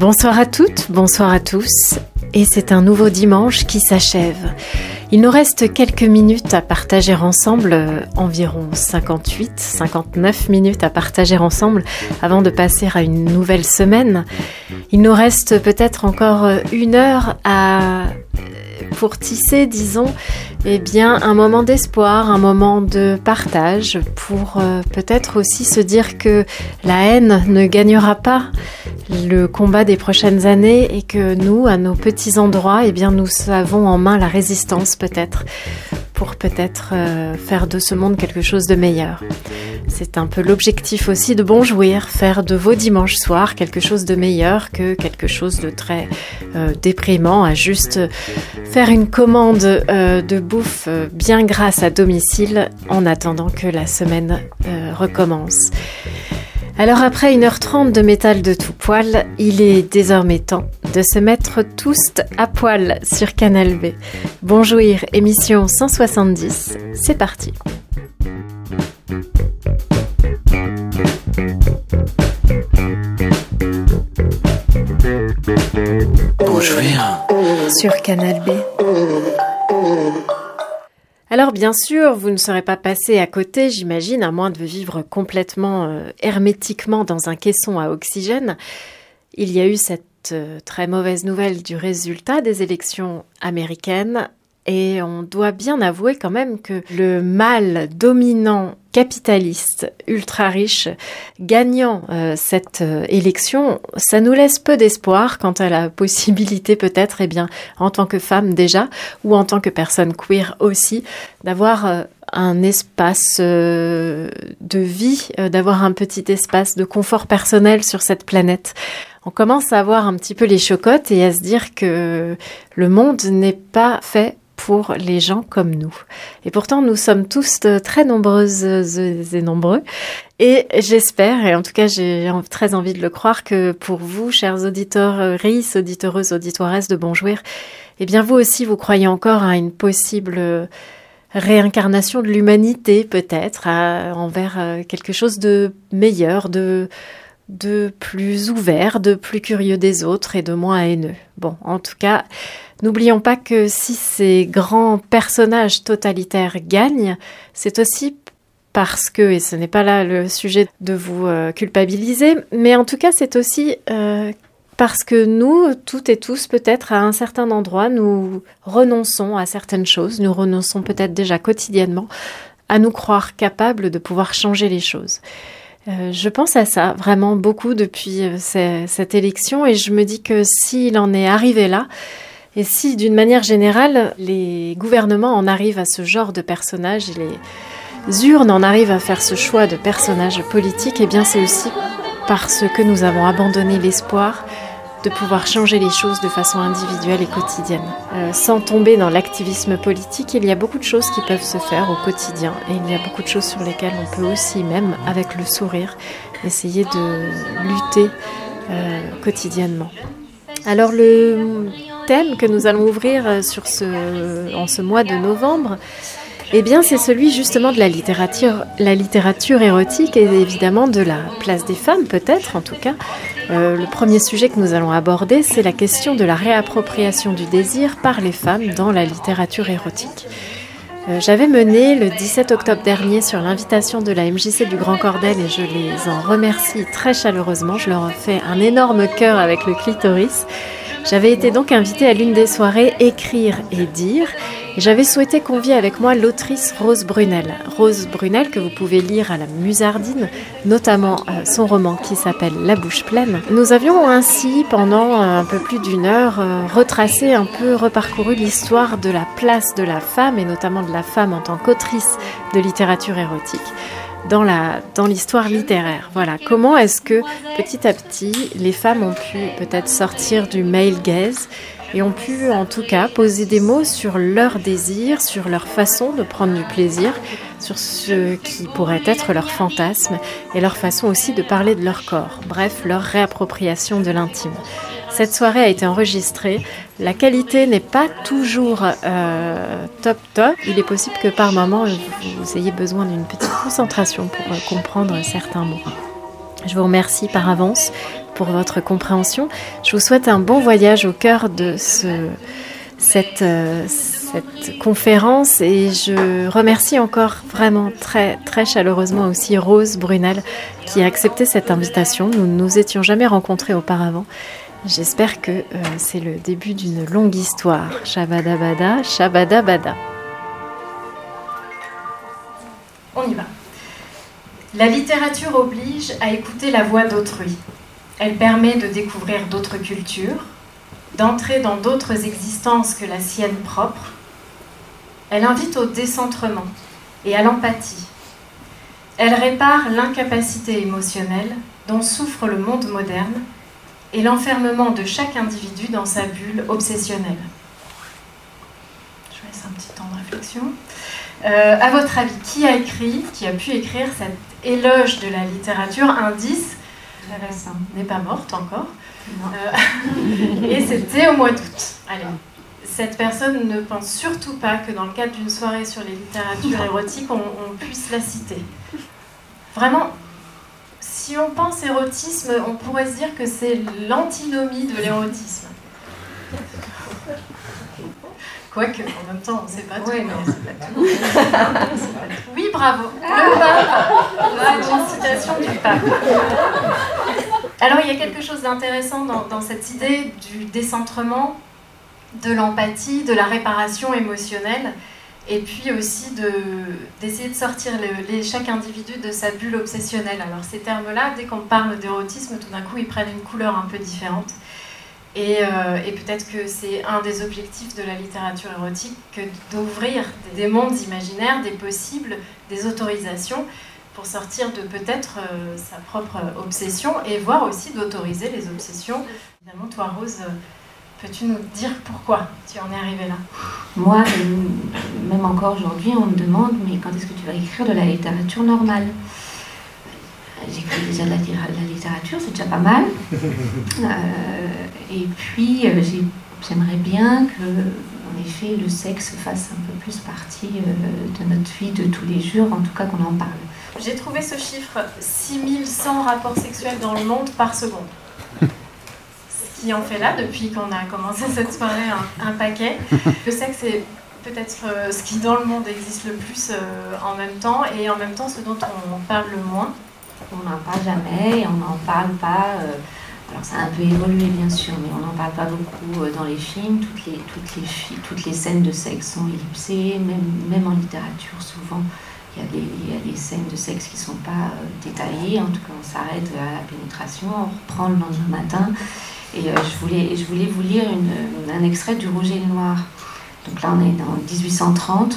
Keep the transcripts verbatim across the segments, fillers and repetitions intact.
Bonsoir à toutes, bonsoir à tous, et c'est un nouveau dimanche qui s'achève. Il nous reste quelques minutes à partager ensemble, euh, environ cinquante-huit, cinquante-neuf minutes à partager ensemble avant de passer à une nouvelle semaine. Il nous reste peut-être encore une heure à, pour tisser, disons, eh bien, un moment d'espoir, un moment de partage pour euh, peut-être aussi se dire que la haine ne gagnera pas le combat des prochaines années et que nous, à nos petits endroits, eh bien, nous avons en main la résistance peut-être pour peut-être euh, faire de ce monde quelque chose de meilleur. C'est un peu l'objectif aussi de Bon Jouir, faire de vos dimanches soirs quelque chose de meilleur que quelque chose de très euh, déprimant, à juste faire une commande euh, de bouffe euh, bien grasse à domicile en attendant que la semaine euh, recommence. Alors après une heure trente de métal de tout poil, il est désormais temps de se mettre tous à poil sur Canal B. Bon Jouir, émission cent soixante-dix, c'est parti. Bon Jouir sur Canal B. Alors bien sûr, vous ne serez pas passé à côté, j'imagine, à moins de vivre complètement euh, hermétiquement dans un caisson à oxygène. Il y a eu cette euh, très mauvaise nouvelle du résultat des élections américaines et on doit bien avouer quand même que le mal dominant capitaliste ultra riche gagnant euh, cette euh, élection, ça nous laisse peu d'espoir quant à la possibilité peut-être, eh bien, en tant que femme déjà, ou en tant que personne queer aussi, d'avoir euh, un espace euh, de vie, euh, d'avoir un petit espace de confort personnel sur cette planète. On commence à avoir un petit peu les chocottes et à se dire que le monde n'est pas fait pour les gens comme nous. Et pourtant, nous sommes tous très nombreuses et nombreux. Et j'espère, et en tout cas, j'ai très envie de le croire, que pour vous, chers auditeurs, rices, auditeureuses, auditoiresses de Bon Jouir, eh bien, vous aussi, vous croyez encore à une possible réincarnation de l'humanité, peut-être, à, envers quelque chose de meilleur, de, de plus ouvert, de plus curieux des autres et de moins haineux. Bon, en tout cas, n'oublions pas que si ces grands personnages totalitaires gagnent, c'est aussi parce que, et ce n'est pas là le sujet de vous euh, culpabiliser, mais en tout cas c'est aussi euh, parce que nous, toutes et tous, peut-être à un certain endroit, nous renonçons à certaines choses, nous renonçons peut-être déjà quotidiennement à nous croire capables de pouvoir changer les choses. Euh, je pense à ça vraiment beaucoup depuis euh, c- cette élection et je me dis que s'il en est arrivé là, et si, d'une manière générale, les gouvernements en arrivent à ce genre de personnages et les urnes en arrivent à faire ce choix de personnages politiques, eh bien c'est aussi parce que nous avons abandonné l'espoir de pouvoir changer les choses de façon individuelle et quotidienne. Euh, sans tomber dans l'activisme politique, il y a beaucoup de choses qui peuvent se faire au quotidien et il y a beaucoup de choses sur lesquelles on peut aussi, même avec le sourire, essayer de lutter euh, quotidiennement. Alors le thème que nous allons ouvrir sur ce, en ce mois de novembre, eh bien c'est celui justement de la littérature, la littérature érotique et évidemment de la place des femmes peut-être en tout cas. Euh, le premier sujet que nous allons aborder, c'est la question de la réappropriation du désir par les femmes dans la littérature érotique. Euh, j'avais mené le dix-sept octobre dernier sur l'invitation de la M J C du Grand Cordel et je les en remercie très chaleureusement. Je leur ai fait un énorme cœur avec le clitoris. J'avais été donc invitée à l'une des soirées Écrire et dire et j'avais souhaité convier avec moi l'autrice Rose Brunel. Rose Brunel que vous pouvez lire à la Musardine, notamment euh, son roman qui s'appelle La bouche pleine. Nous avions ainsi pendant un peu plus d'une heure euh, retracé un peu, reparcouru l'histoire de la place de la femme et notamment de la femme en tant qu'autrice de littérature érotique dans la dans l'histoire littéraire. Voilà, comment est-ce que petit à petit les femmes ont pu peut-être sortir du male gaze et ont pu en tout cas poser des mots sur leur désir, sur leur façon de prendre du plaisir, sur ce qui pourrait être leur fantasme et leur façon aussi de parler de leur corps, bref, leur réappropriation de l'intime. Cette soirée a été enregistrée. La qualité n'est pas toujours euh, top top. Il est possible que par moment, vous ayez besoin d'une petite concentration pour euh, comprendre certains mots. Je vous remercie par avance pour votre compréhension. Je vous souhaite un bon voyage au cœur de ce, cette, euh, cette conférence et je remercie encore vraiment très, très chaleureusement aussi Rose Brunel qui a accepté cette invitation. Nous ne nous étions jamais rencontrés auparavant. J'espère que euh, c'est le début d'une longue histoire. Shabadabada, shabadabada. On y va. La littérature oblige à écouter la voix d'autrui. Elle permet de découvrir d'autres cultures, d'entrer dans d'autres existences que la sienne propre. Elle invite au décentrement et à l'empathie. Elle répare l'incapacité émotionnelle dont souffre le monde moderne et l'enfermement de chaque individu dans sa bulle obsessionnelle. Je laisse un petit temps de réflexion. Euh, à votre avis, qui a écrit, qui a pu écrire cet éloge de la littérature? Indice, Teresa n'est pas morte encore. Euh, et c'était au mois d'août. Allez, cette personne ne pense surtout pas que dans le cadre d'une soirée sur les littératures érotiques, on, on puisse la citer. Vraiment, si on pense érotisme, on pourrait se dire que c'est l'antinomie de l'érotisme. Quoique, en même temps, on ne sait pas tout. Oui, non, c'est pas tout. C'est pas tout. Oui, bravo. Le pape. Là, une citation du pape. Alors, il y a quelque chose d'intéressant dans, dans cette idée du décentrement, de l'empathie, de la réparation émotionnelle, et puis aussi de, d'essayer de sortir le, les, chaque individu de sa bulle obsessionnelle. Alors, ces termes-là, dès qu'on parle d'érotisme, tout d'un coup, ils prennent une couleur un peu différente. Et, euh, et peut-être que c'est un des objectifs de la littérature érotique que d'ouvrir des mondes imaginaires, des possibles, des autorisations pour sortir de peut-être euh, sa propre obsession et voir aussi d'autoriser les obsessions. Évidemment, toi Rose, peux-tu nous dire pourquoi tu en es arrivée là? Moi, même encore aujourd'hui, on me demande mais quand est-ce que tu vas écrire de la littérature normale? J'écris déjà de la, la littérature, c'est déjà pas mal. Euh, et puis, euh, j'ai, j'aimerais bien que, en effet, le sexe fasse un peu plus partie euh, de notre vie de tous les jours, en tout cas qu'on en parle. J'ai trouvé ce chiffre, six mille cent rapports sexuels dans le monde par seconde. Ce qui en fait là, depuis qu'on a commencé cette soirée, un, un paquet. Le sexe est peut-être euh, ce qui dans le monde existe le plus euh, en même temps, et en même temps ce dont on parle le moins. On n'en parle jamais, on n'en parle pas, euh, alors ça a un peu évolué bien sûr, mais on n'en parle pas beaucoup euh, dans les films, toutes les, toutes, les, toutes les scènes de sexe sont ellipsées, même, même en littérature souvent, il y, a des, il y a des scènes de sexe qui ne sont pas euh, détaillées, en tout cas on s'arrête à la pénétration, on reprend le lendemain matin, et euh, je, voulais, je voulais vous lire une, un extrait du Rouge et le Noir. Donc là on est dans dix-huit cent trente,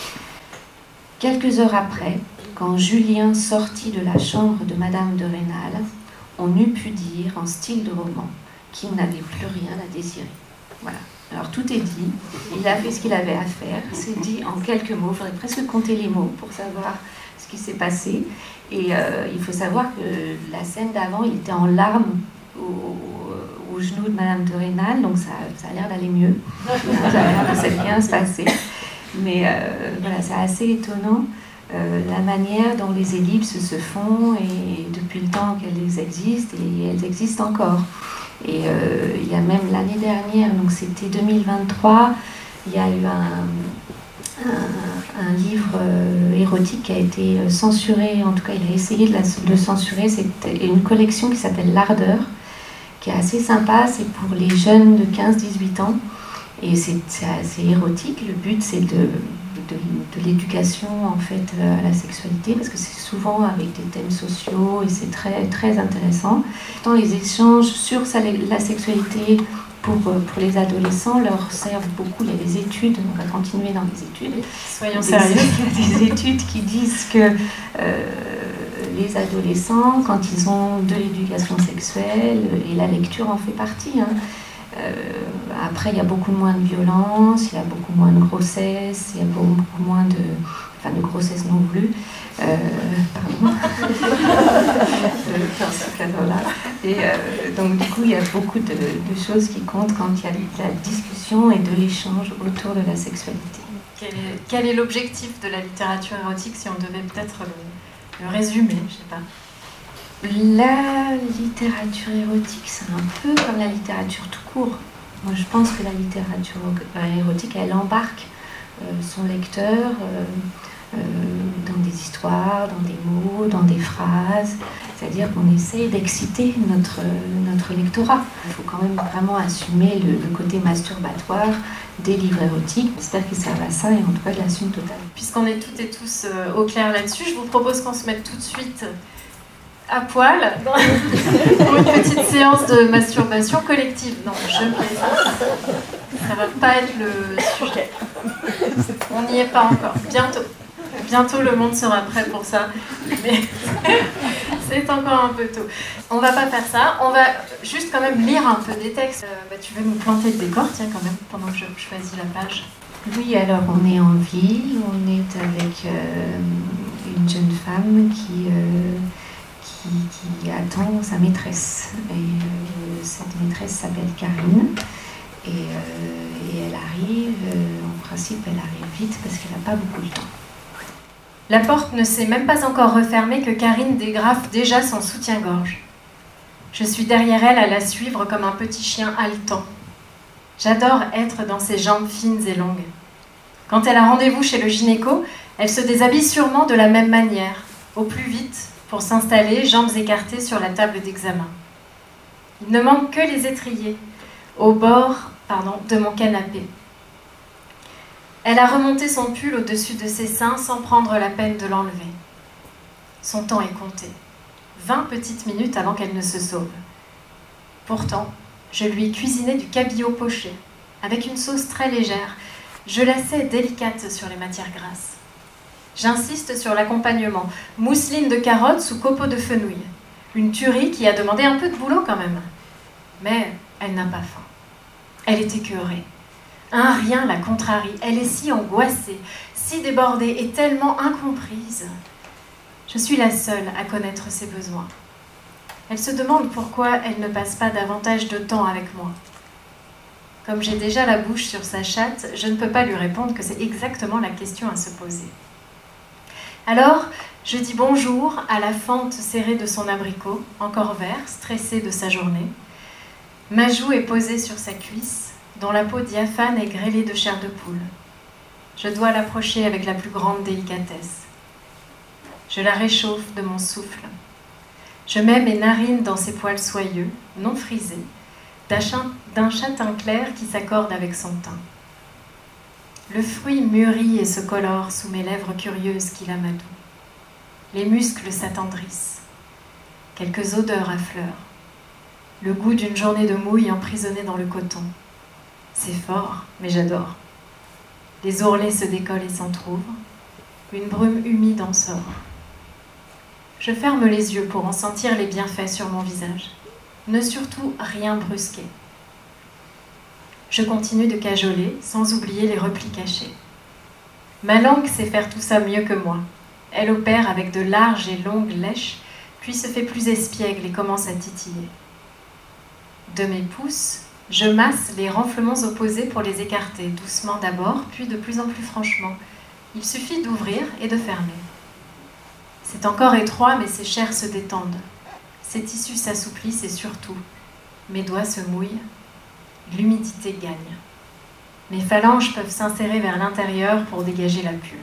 quelques heures après, quand Julien sortit de la chambre de Madame de Rênal, on eût pu dire, en style de roman, qu'il n'avait plus rien à désirer. Voilà. Alors tout est dit, il a fait ce qu'il avait à faire, c'est dit en quelques mots, il faudrait presque compter les mots pour savoir ce qui s'est passé. Et euh, il faut savoir que la scène d'avant, il était en larmes au, au genou de Madame de Rênal, donc ça, ça a l'air d'aller mieux, ça a l'air de s'être bien se passer. Mais euh, voilà, c'est assez étonnant. Euh, la manière dont les ellipses se font et depuis le temps qu'elles existent et elles existent encore. Et euh, il y a même l'année dernière, donc c'était deux mille vingt-trois, il y a eu un, un, un livre euh, érotique qui a été censuré, en tout cas il a essayé de, la, de le censurer, c'est une collection qui s'appelle L'Ardeur, qui est assez sympa, c'est pour les jeunes de quinze à dix-huit ans et c'est, c'est assez érotique, le but c'est de De, de l'éducation en fait à la sexualité parce que c'est souvent avec des thèmes sociaux et c'est très, très intéressant. Tant les échanges sur sa, la sexualité pour, pour les adolescents leur servent beaucoup. Il y a des études, on va continuer dans les études. Soyons sérieux. Il y a des études qui disent que euh, les adolescents, quand ils ont de l'éducation sexuelle, et la lecture en fait partie, hein, Euh, après, il y a beaucoup moins de violence, il y a beaucoup moins de grossesse, il y a beaucoup moins de, enfin, de grossesse non voulue, euh, pardon, dans ce cadre-là. Et euh, donc, du coup, il y a beaucoup de, de choses qui comptent quand il y a de la discussion et de l'échange autour de la sexualité. Quel est, quel est l'objectif de la littérature érotique, si on devait peut-être le, le résumer, je sais pas. La littérature érotique, c'est un peu comme la littérature tout court. Moi, je pense que la littérature érotique, elle embarque euh, son lecteur euh, euh, dans des histoires, dans des mots, dans des phrases. C'est-à-dire qu'on essaie d'exciter notre, notre lectorat. Il faut quand même vraiment assumer le, le côté masturbatoire des livres érotiques. J'espère qu'ils servent à ça et en tout cas, je l'assume totalement. Puisqu'on est toutes et tous euh, au clair là-dessus, je vous propose qu'on se mette tout de suite à poil pour une petite séance de masturbation collective. Non, je plaisante. Ça va pas être le sujet. On n'y est pas encore. Bientôt. Bientôt, le monde sera prêt pour ça. Mais c'est encore un peu tôt. On va pas faire ça. On va juste quand même lire un peu des textes. Euh, bah, tu veux nous planter le décor, tiens, quand même, pendant que je choisis la page. Oui, alors on est en ville. On est avec euh, une jeune femme qui... Euh, Qui, qui attend sa maîtresse. Et euh, cette maîtresse s'appelle Karine. Et, euh, et elle arrive, euh, en principe, elle arrive vite parce qu'elle n'a pas beaucoup de temps. La porte ne s'est même pas encore refermée que Karine dégrafe déjà son soutien-gorge. Je suis derrière elle à la suivre comme un petit chien haletant. J'adore être dans ses jambes fines et longues. Quand elle a rendez-vous chez le gynéco, elle se déshabille sûrement de la même manière, au plus vite, pour s'installer, jambes écartées sur la table d'examen. Il ne manque que les étriers, au bord pardon, de mon canapé. Elle a remonté son pull au-dessus de ses seins sans prendre la peine de l'enlever. Son temps est compté. Vingt petites minutes avant qu'elle ne se sauve. Pourtant, je lui ai cuisiné du cabillaud poché, avec une sauce très légère. Je la sais délicate sur les matières grasses. J'insiste sur l'accompagnement. Mousseline de carottes sous copeaux de fenouil. Une tuerie qui a demandé un peu de boulot quand même. Mais elle n'a pas faim. Elle est écœurée. Un rien la contrarie. Elle est si angoissée, si débordée et tellement incomprise. Je suis la seule à connaître ses besoins. Elle se demande pourquoi elle ne passe pas davantage de temps avec moi. Comme j'ai déjà la bouche sur sa chatte, je ne peux pas lui répondre que c'est exactement la question à se poser. Alors, je dis bonjour à la fente serrée de son abricot, encore vert, stressé de sa journée. Ma joue est posée sur sa cuisse, dont la peau diaphane est grêlée de chair de poule. Je dois l'approcher avec la plus grande délicatesse. Je la réchauffe de mon souffle. Je mets mes narines dans ses poils soyeux, non frisés, d'un châtain clair qui s'accorde avec son teint. Le fruit mûrit et se colore sous mes lèvres curieuses qui l'amadouent. Les muscles s'attendrissent. Quelques odeurs affleurent. Le goût d'une journée de mouille emprisonnée dans le coton. C'est fort, mais j'adore. Les ourlets se décollent et s'entr'ouvrent. Une brume humide en sort. Je ferme les yeux pour en sentir les bienfaits sur mon visage. Ne surtout rien brusquer. Je continue de cajoler, sans oublier les replis cachés. Ma langue sait faire tout ça mieux que moi. Elle opère avec de larges et longues lèches, puis se fait plus espiègle et commence à titiller. De mes pouces, je masse les renflements opposés pour les écarter, doucement d'abord, puis de plus en plus franchement. Il suffit d'ouvrir et de fermer. C'est encore étroit, mais ses chairs se détendent. Ses tissus s'assouplissent et surtout, mes doigts se mouillent. L'humidité gagne. Mes phalanges peuvent s'insérer vers l'intérieur pour dégager la pulpe.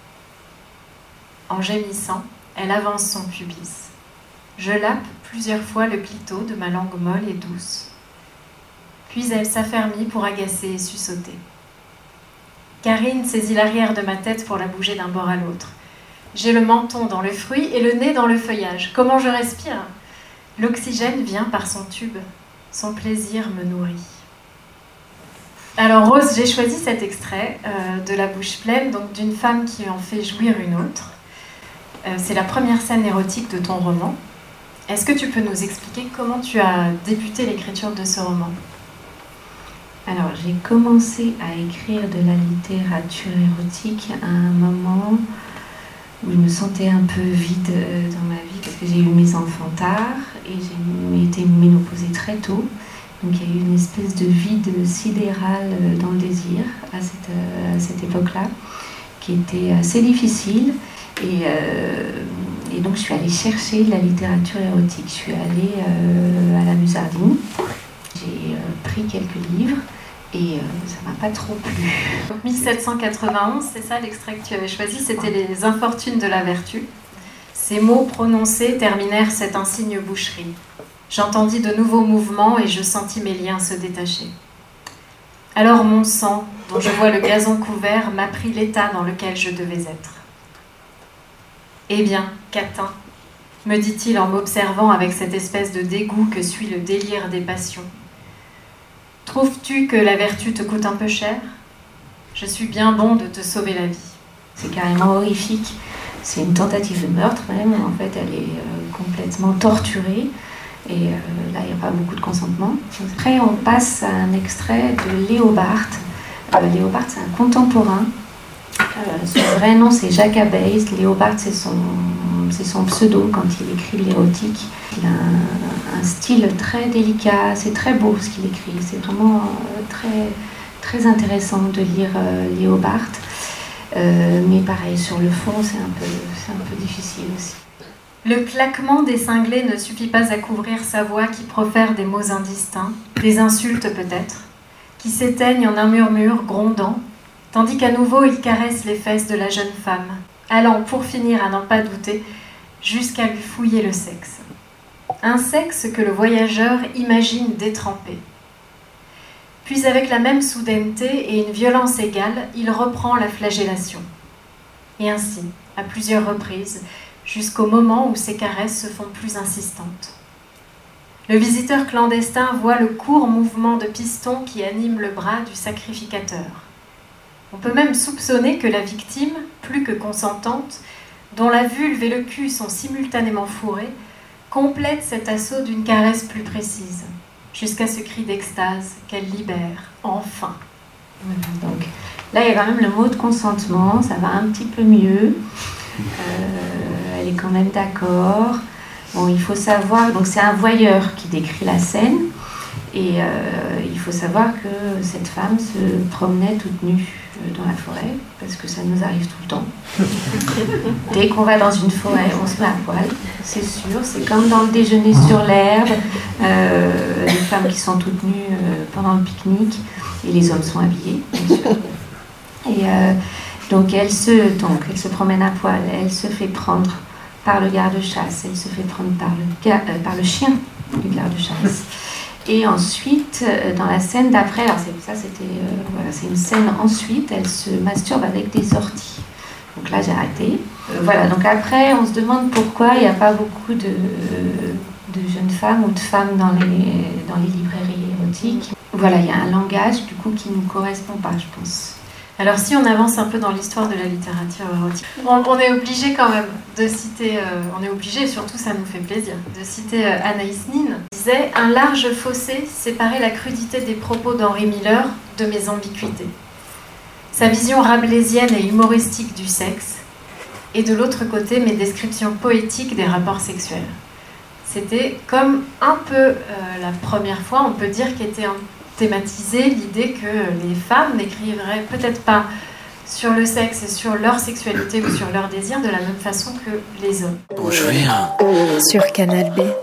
En gémissant, elle avance son pubis. Je lappe plusieurs fois le clito de ma langue molle et douce. Puis elle s'affermit pour agacer et sussauter. Karine saisit l'arrière de ma tête pour la bouger d'un bord à l'autre. J'ai le menton dans le fruit et le nez dans le feuillage. Comment je respire ? L'oxygène vient par son tube. Son plaisir me nourrit. Alors Rose, j'ai choisi cet extrait euh, de La bouche pleine, donc d'une femme qui en fait jouir une autre. Euh, c'est la première scène érotique de ton roman. Est-ce que tu peux nous expliquer comment tu as débuté l'écriture de ce roman ? Alors, j'ai commencé à écrire de la littérature érotique à un moment où je me sentais un peu vide dans ma vie parce que j'ai eu mes enfants tard et j'ai été ménopausée très tôt. Donc il y a eu une espèce de vide sidéral dans le désir à cette, à cette époque-là qui était assez difficile. Et euh, et donc je suis allée chercher de la littérature érotique. Je suis allée euh, à la Musardine, j'ai euh, pris quelques livres et euh, ça m'a pas trop plu. Donc mille sept cent quatre-vingt-onze, c'est ça l'extrait que tu avais choisi, c'était Les Infortunes de la Vertu. Ces mots prononcés terminèrent cette insigne boucherie. J'entendis de nouveaux mouvements et je sentis mes liens se détacher. Alors mon sang, dont je vois le gazon couvert, m'apprit l'état dans lequel je devais être. Eh bien, Catin, me dit-il en m'observant avec cette espèce de dégoût que suit le délire des passions. Trouves-tu que la vertu te coûte un peu cher ? Je suis bien bon de te sauver la vie. C'est carrément horrifique. C'est une tentative de meurtre même. En fait, elle est euh, complètement torturée. Et euh, là, il n'y a pas beaucoup de consentement. Après, on passe à un extrait de Léo Barthes. Euh, Léo Barthes, c'est un contemporain. Euh, son vrai nom, c'est Jacques Abeille. Léo Barthes, c'est son, c'est son pseudo quand il écrit de l'érotique. Il a un, un style très délicat. C'est très beau ce qu'il écrit. C'est vraiment euh, très, très intéressant de lire euh, Léo Barthes. Euh, mais pareil, sur le fond, c'est un peu, c'est un peu difficile aussi. Le claquement des cinglés ne suffit pas à couvrir sa voix qui profère des mots indistincts, des insultes peut-être, qui s'éteignent en un murmure grondant, tandis qu'à nouveau il caresse les fesses de la jeune femme, allant pour finir à n'en pas douter, jusqu'à lui fouiller le sexe. Un sexe que le voyageur imagine détrempé. Puis avec la même soudaineté et une violence égale, il reprend la flagellation. Et ainsi, à plusieurs reprises, jusqu'au moment où ses caresses se font plus insistantes. Le visiteur clandestin voit le court mouvement de piston qui anime le bras du sacrificateur. On peut même soupçonner que la victime, plus que consentante, dont la vulve et le cul sont simultanément fourrés, complète cet assaut d'une caresse plus précise, jusqu'à ce cri d'extase qu'elle libère, enfin. Donc, là, il y a quand même le mot de consentement, ça va un petit peu mieux. Euh, elle est quand même d'accord. Bon, il faut savoir, donc c'est un voyeur qui décrit la scène, et euh, il faut savoir que cette femme se promenait toute nue dans la forêt, parce que ça nous arrive tout le temps. Dès qu'on va dans une forêt, on se met à poil, c'est sûr. C'est comme dans le déjeuner sur l'herbe, euh, les femmes qui sont toutes nues euh, pendant le pique-nique, et les hommes sont habillés, bien sûr. Et euh, donc elle se, donc elle se promène à poil, elle se fait prendre par le garde-chasse, elle se fait prendre par le, ga- euh, par le chien du garde-chasse. Et ensuite, euh, dans la scène d'après, alors c'est, ça c'était, euh, voilà, c'est une scène ensuite, elle se masturbe avec des orties. Donc là j'ai arrêté. Euh, voilà, donc après on se demande pourquoi il n'y a pas beaucoup de, de jeunes femmes ou de femmes dans les, dans les librairies érotiques. Voilà, il y a un langage du coup qui ne nous correspond pas, je pense. Alors si on avance un peu dans l'histoire de la littérature érotique, on, on est obligé quand même de citer, euh, on est obligé, surtout ça nous fait plaisir, de citer euh, Anaïs Nin, qui disait « Un large fossé séparait la crudité des propos d'Henri Miller de mes ambiguïtés. Sa vision rabelaisienne et humoristique du sexe, et de l'autre côté mes descriptions poétiques des rapports sexuels. » C'était comme un peu euh, la première fois, on peut dire, qu'était un thématiser l'idée que les femmes n'écriveraient peut-être pas sur le sexe et sur leur sexualité ou sur leur désir de la même façon que les hommes. Bon, je vais, hein. Sur Canal B.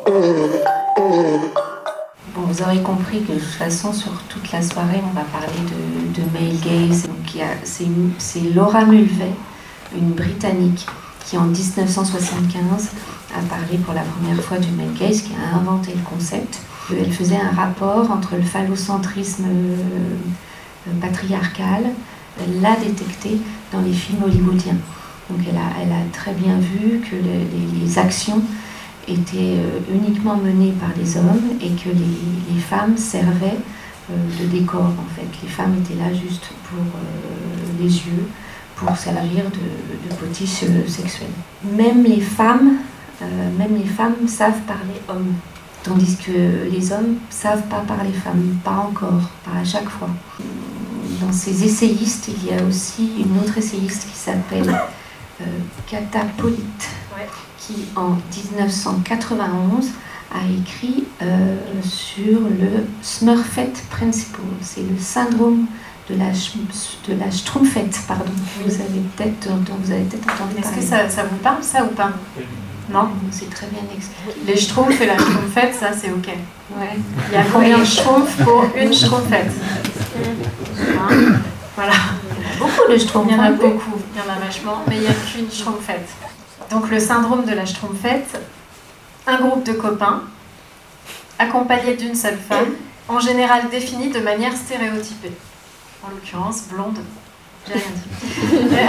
Bon, vous aurez compris que de toute façon, sur toute la soirée, on va parler de, de male gaze. Donc, il y a, c'est, une, c'est Laura Mulvey, une Britannique, qui en dix-neuf cent soixante-quinze a parlé pour la première fois du male gaze, qui a inventé le concept. Elle faisait un rapport entre le phallocentrisme patriarcal, elle l'a détecté dans les films hollywoodiens. Donc elle a, elle a très bien vu que les, les, les actions étaient uniquement menées par les hommes et que les, les femmes servaient de décor en fait. Les femmes étaient là juste pour euh, les yeux, pour servir de, de potiche sexuelle. Même les femmes, euh, même les femmes savent parler homme. Tandis que les hommes ne savent pas parler femmes, pas encore, pas à chaque fois. Dans ces essayistes, il y a aussi une autre essayiste qui s'appelle euh, Kata Polite, ouais. Qui en dix-neuf cent quatre-vingt-onze a écrit euh, sur le Smurfette Principle. C'est le syndrome de la, de la Schtroumpfette, pardon. Vous avez peut-être, vous avez peut-être entendu Est-ce parler. que ça, ça vous parle, ça, ou pas ? Non, c'est très bien expliqué. Les schtroumpfs et la schtroumpfette, ça c'est ok. Ouais. Il y a combien de schtroumpfs pour une schtroumpfette? Hein? Voilà. Il y en a beaucoup de schtroumpfs. Il y en a beaucoup, il y en a vachement, mais il n'y a qu'une schtroumpfette. Donc le syndrome de la schtroumpfette, un groupe de copains, accompagné d'une seule femme, en général définie de manière stéréotypée. En l'occurrence, blonde. J'ai rien dit.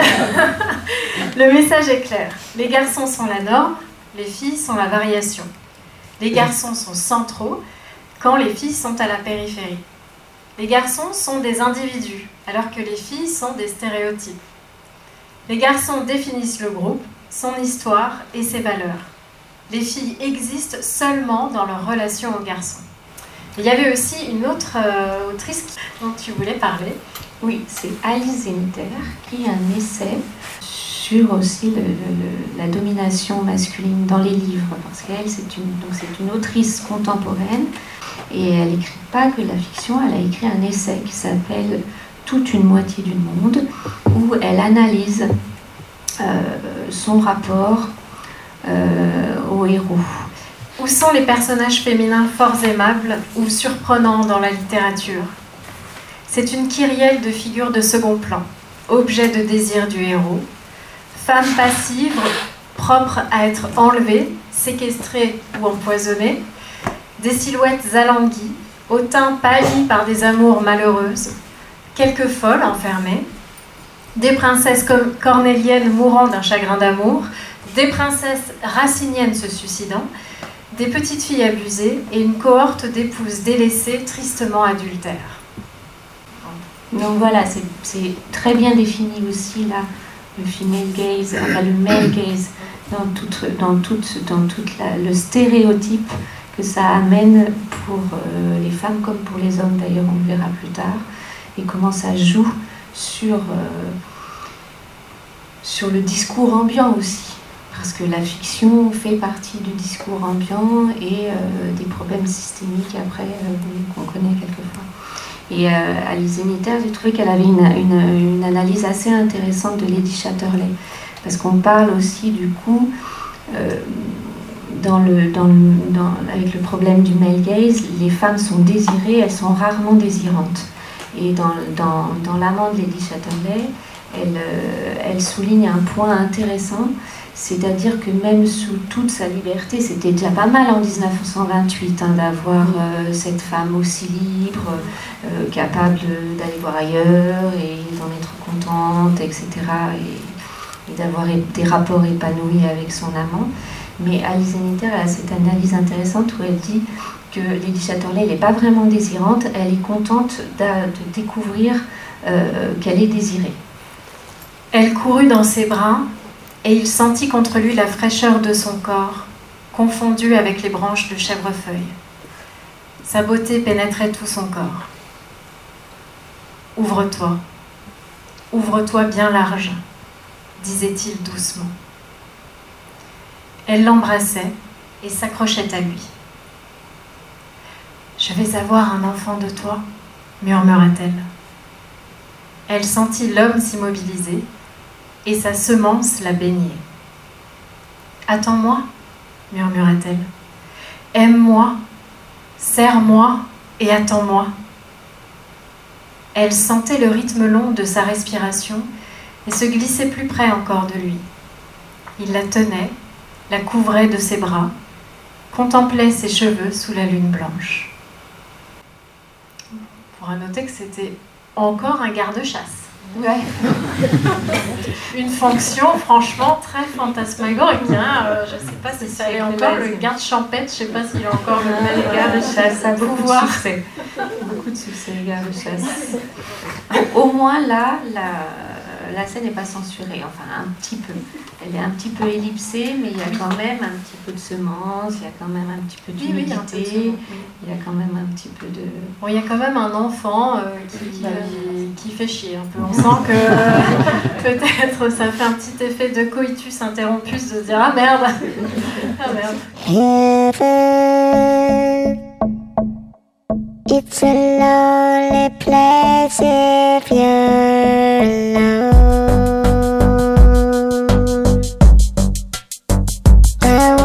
Le message est clair. Les garçons sont la norme, les filles sont la variation. Les garçons sont centraux quand les filles sont à la périphérie. Les garçons sont des individus, alors que les filles sont des stéréotypes. Les garçons définissent le groupe, son histoire et ses valeurs. Les filles existent seulement dans leur relation aux garçons. Il y avait aussi une autre euh, autrice dont tu voulais parler. Oui, c'est Alice Zeniter qui a un essai sur aussi le, le, la domination masculine dans les livres, parce qu'elle, c'est une, donc c'est une autrice contemporaine, et elle n'écrit pas que de la fiction, elle a écrit un essai qui s'appelle « Toute une moitié du monde », où elle analyse euh, son rapport euh, aux héros. Où sont les personnages féminins forts aimables ou surprenants dans la littérature? C'est une kyrielle de figures de second plan, objet de désir du héros, femme passive, propre à être enlevée, séquestrée ou empoisonnée, des silhouettes alanguies, au teint pâli par des amours malheureuses, quelques folles enfermées, des princesses comme cornéliennes mourant d'un chagrin d'amour, des princesses raciniennes se suicidant, des petites filles abusées et une cohorte d'épouses délaissées tristement adultères. Donc voilà, c'est, c'est très bien défini aussi là, le female gaze, enfin le male gaze, dans tout dans toute, dans toute la, le stéréotype que ça amène pour euh, les femmes comme pour les hommes, d'ailleurs on le verra plus tard, et comment ça joue sur, euh, sur le discours ambiant aussi. Parce que la fiction fait partie du discours ambiant et euh, des problèmes systémiques après euh, qu'on connaît quelquefois. Et euh, Alice Zeniter, j'ai trouvé qu'elle avait une, une, une analyse assez intéressante de Lady Chatterley. Parce qu'on parle aussi du coup, euh, dans le, dans le, dans, avec le problème du male gaze, les femmes sont désirées, elles sont rarement désirantes. Et dans, dans, dans l'amant de Lady Chatterley, elle, euh, elle souligne un point intéressant, c'est-à-dire que même sous toute sa liberté, c'était déjà pas mal en dix-neuf cent vingt-huit hein, d'avoir euh, cette femme aussi libre, euh, capable de, d'aller voir ailleurs et d'en être contente, et cetera. Et, et d'avoir des rapports épanouis avec son amant. Mais Alice Zeniter a cette analyse intéressante où elle dit que Lady Chatterley n'est pas vraiment désirante, elle est contente de, de découvrir euh, qu'elle est désirée. Elle courut dans ses bras, et il sentit contre lui la fraîcheur de son corps, confondue avec les branches de chèvrefeuille. Sa beauté pénétrait tout son corps. « Ouvre-toi, ouvre-toi bien large », disait-il doucement. Elle l'embrassait et s'accrochait à lui. « Je vais avoir un enfant de toi », murmura-t-elle. Elle sentit l'homme s'immobiliser, et sa semence la baignait. « Attends-moi, » murmura-t-elle. « Aime-moi, serre-moi et attends-moi. » Elle sentait le rythme long de sa respiration et se glissait plus près encore de lui. Il la tenait, la couvrait de ses bras, contemplait ses cheveux sous la lune blanche. On pourra noter que c'était encore un garde-chasse. Ouais. Une fonction franchement très fantasmagorique. Hein. Euh, je ne sais pas si ça est encore le garde champêtre, je ne sais pas s'il a encore le même garde-chasse à pouvoir. Beaucoup de succès, beaucoup de succès les garde-chasse. Au moins là, la, la scène n'est pas censurée, enfin un petit peu. Elle est un petit peu ellipsée, mais il y a quand même un petit peu de semence, il y a quand même un petit peu d'humidité, oui, oui, il y a quand même un petit peu de... Bon, il y a quand même un enfant euh, qui, qui, qui fait chier un peu. On sent que euh, peut-être ça fait un petit effet de coitus interrompus de se dire « Ah merde !» Ah merde. It's a lonely place if you're alone. I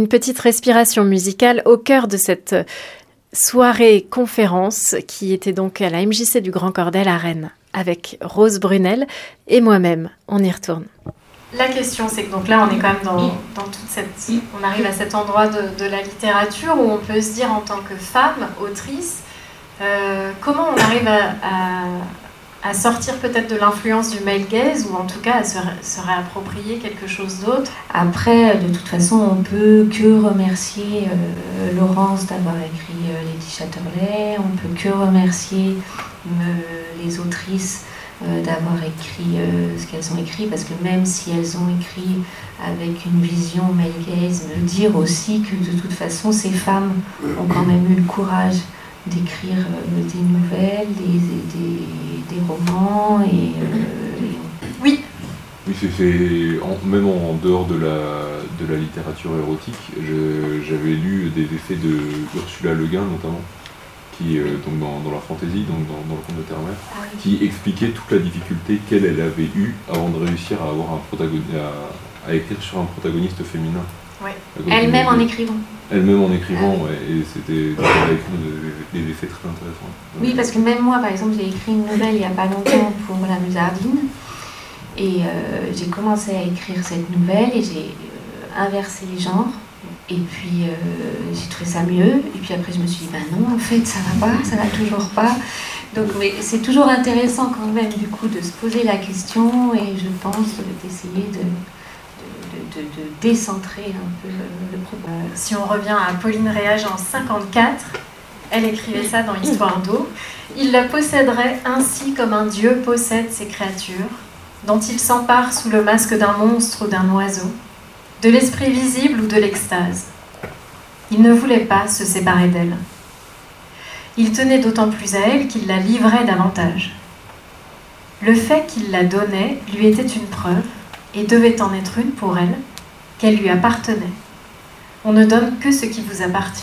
petite respiration musicale au cœur de cette soirée conférence qui était donc à la M J C du Grand Cordel à Rennes avec Rose Brunel et moi-même. On y retourne. La question, c'est que donc là, on est quand même dans, dans toute cette... On arrive à cet endroit de, de la littérature où on peut se dire en tant que femme, autrice, euh, comment on arrive à, à, à sortir peut-être de l'influence du male gaze ou en tout cas à se, se réapproprier quelque chose d'autre. Après, de toute façon, on peut que remercier euh, Laurence d'avoir écrit euh, Lady Chatterley, on peut que remercier euh, les autrices Euh, d'avoir écrit euh, ce qu'elles ont écrit, parce que même si elles ont écrit avec une vision male gaze, me dire aussi que de toute façon ces femmes ont quand même eu le courage d'écrire euh, des nouvelles, des, des, des romans et, euh, et... Oui. Oui, c'est, c'est en, même en dehors de la, de la littérature érotique, je, j'avais lu des essais de Ursula Le Guin notamment, qui, euh, donc dans, dans la fantaisie, donc dans, dans le conte de Terre-Mère, ah oui. qui expliquait toute la difficulté qu'elle elle avait eue avant de réussir à avoir un protagoniste, à, à écrire sur un protagoniste féminin. Oui. Elle-même en écrivant. Elle-même en écrivant, ah oui. ouais, et c'était elle a écrit des, des essais très intéressants. Oui, parce que même moi, par exemple, j'ai écrit une nouvelle il n'y a pas longtemps pour la Musardine, et euh, j'ai commencé à écrire cette nouvelle et j'ai euh, inversé les genres. Et puis euh, j'ai trouvé ça mieux, et puis après je me suis dit, ben non, en fait ça va pas, ça va toujours pas. Donc mais c'est toujours intéressant quand même du coup de se poser la question, et je pense d'essayer de, de, de, de décentrer un peu le, le problème. Euh, si on revient à Pauline Réage en cinquante-quatre, elle écrivait ça dans Histoire d'eau. Il la posséderait ainsi comme un dieu possède ses créatures, dont il s'empare sous le masque d'un monstre ou d'un oiseau, de l'esprit visible ou de l'extase. Il ne voulait pas se séparer d'elle. Il tenait d'autant plus à elle qu'il la livrait davantage. Le fait qu'il la donnait lui était une preuve, et devait en être une pour elle, qu'elle lui appartenait. On ne donne que ce qui vous appartient.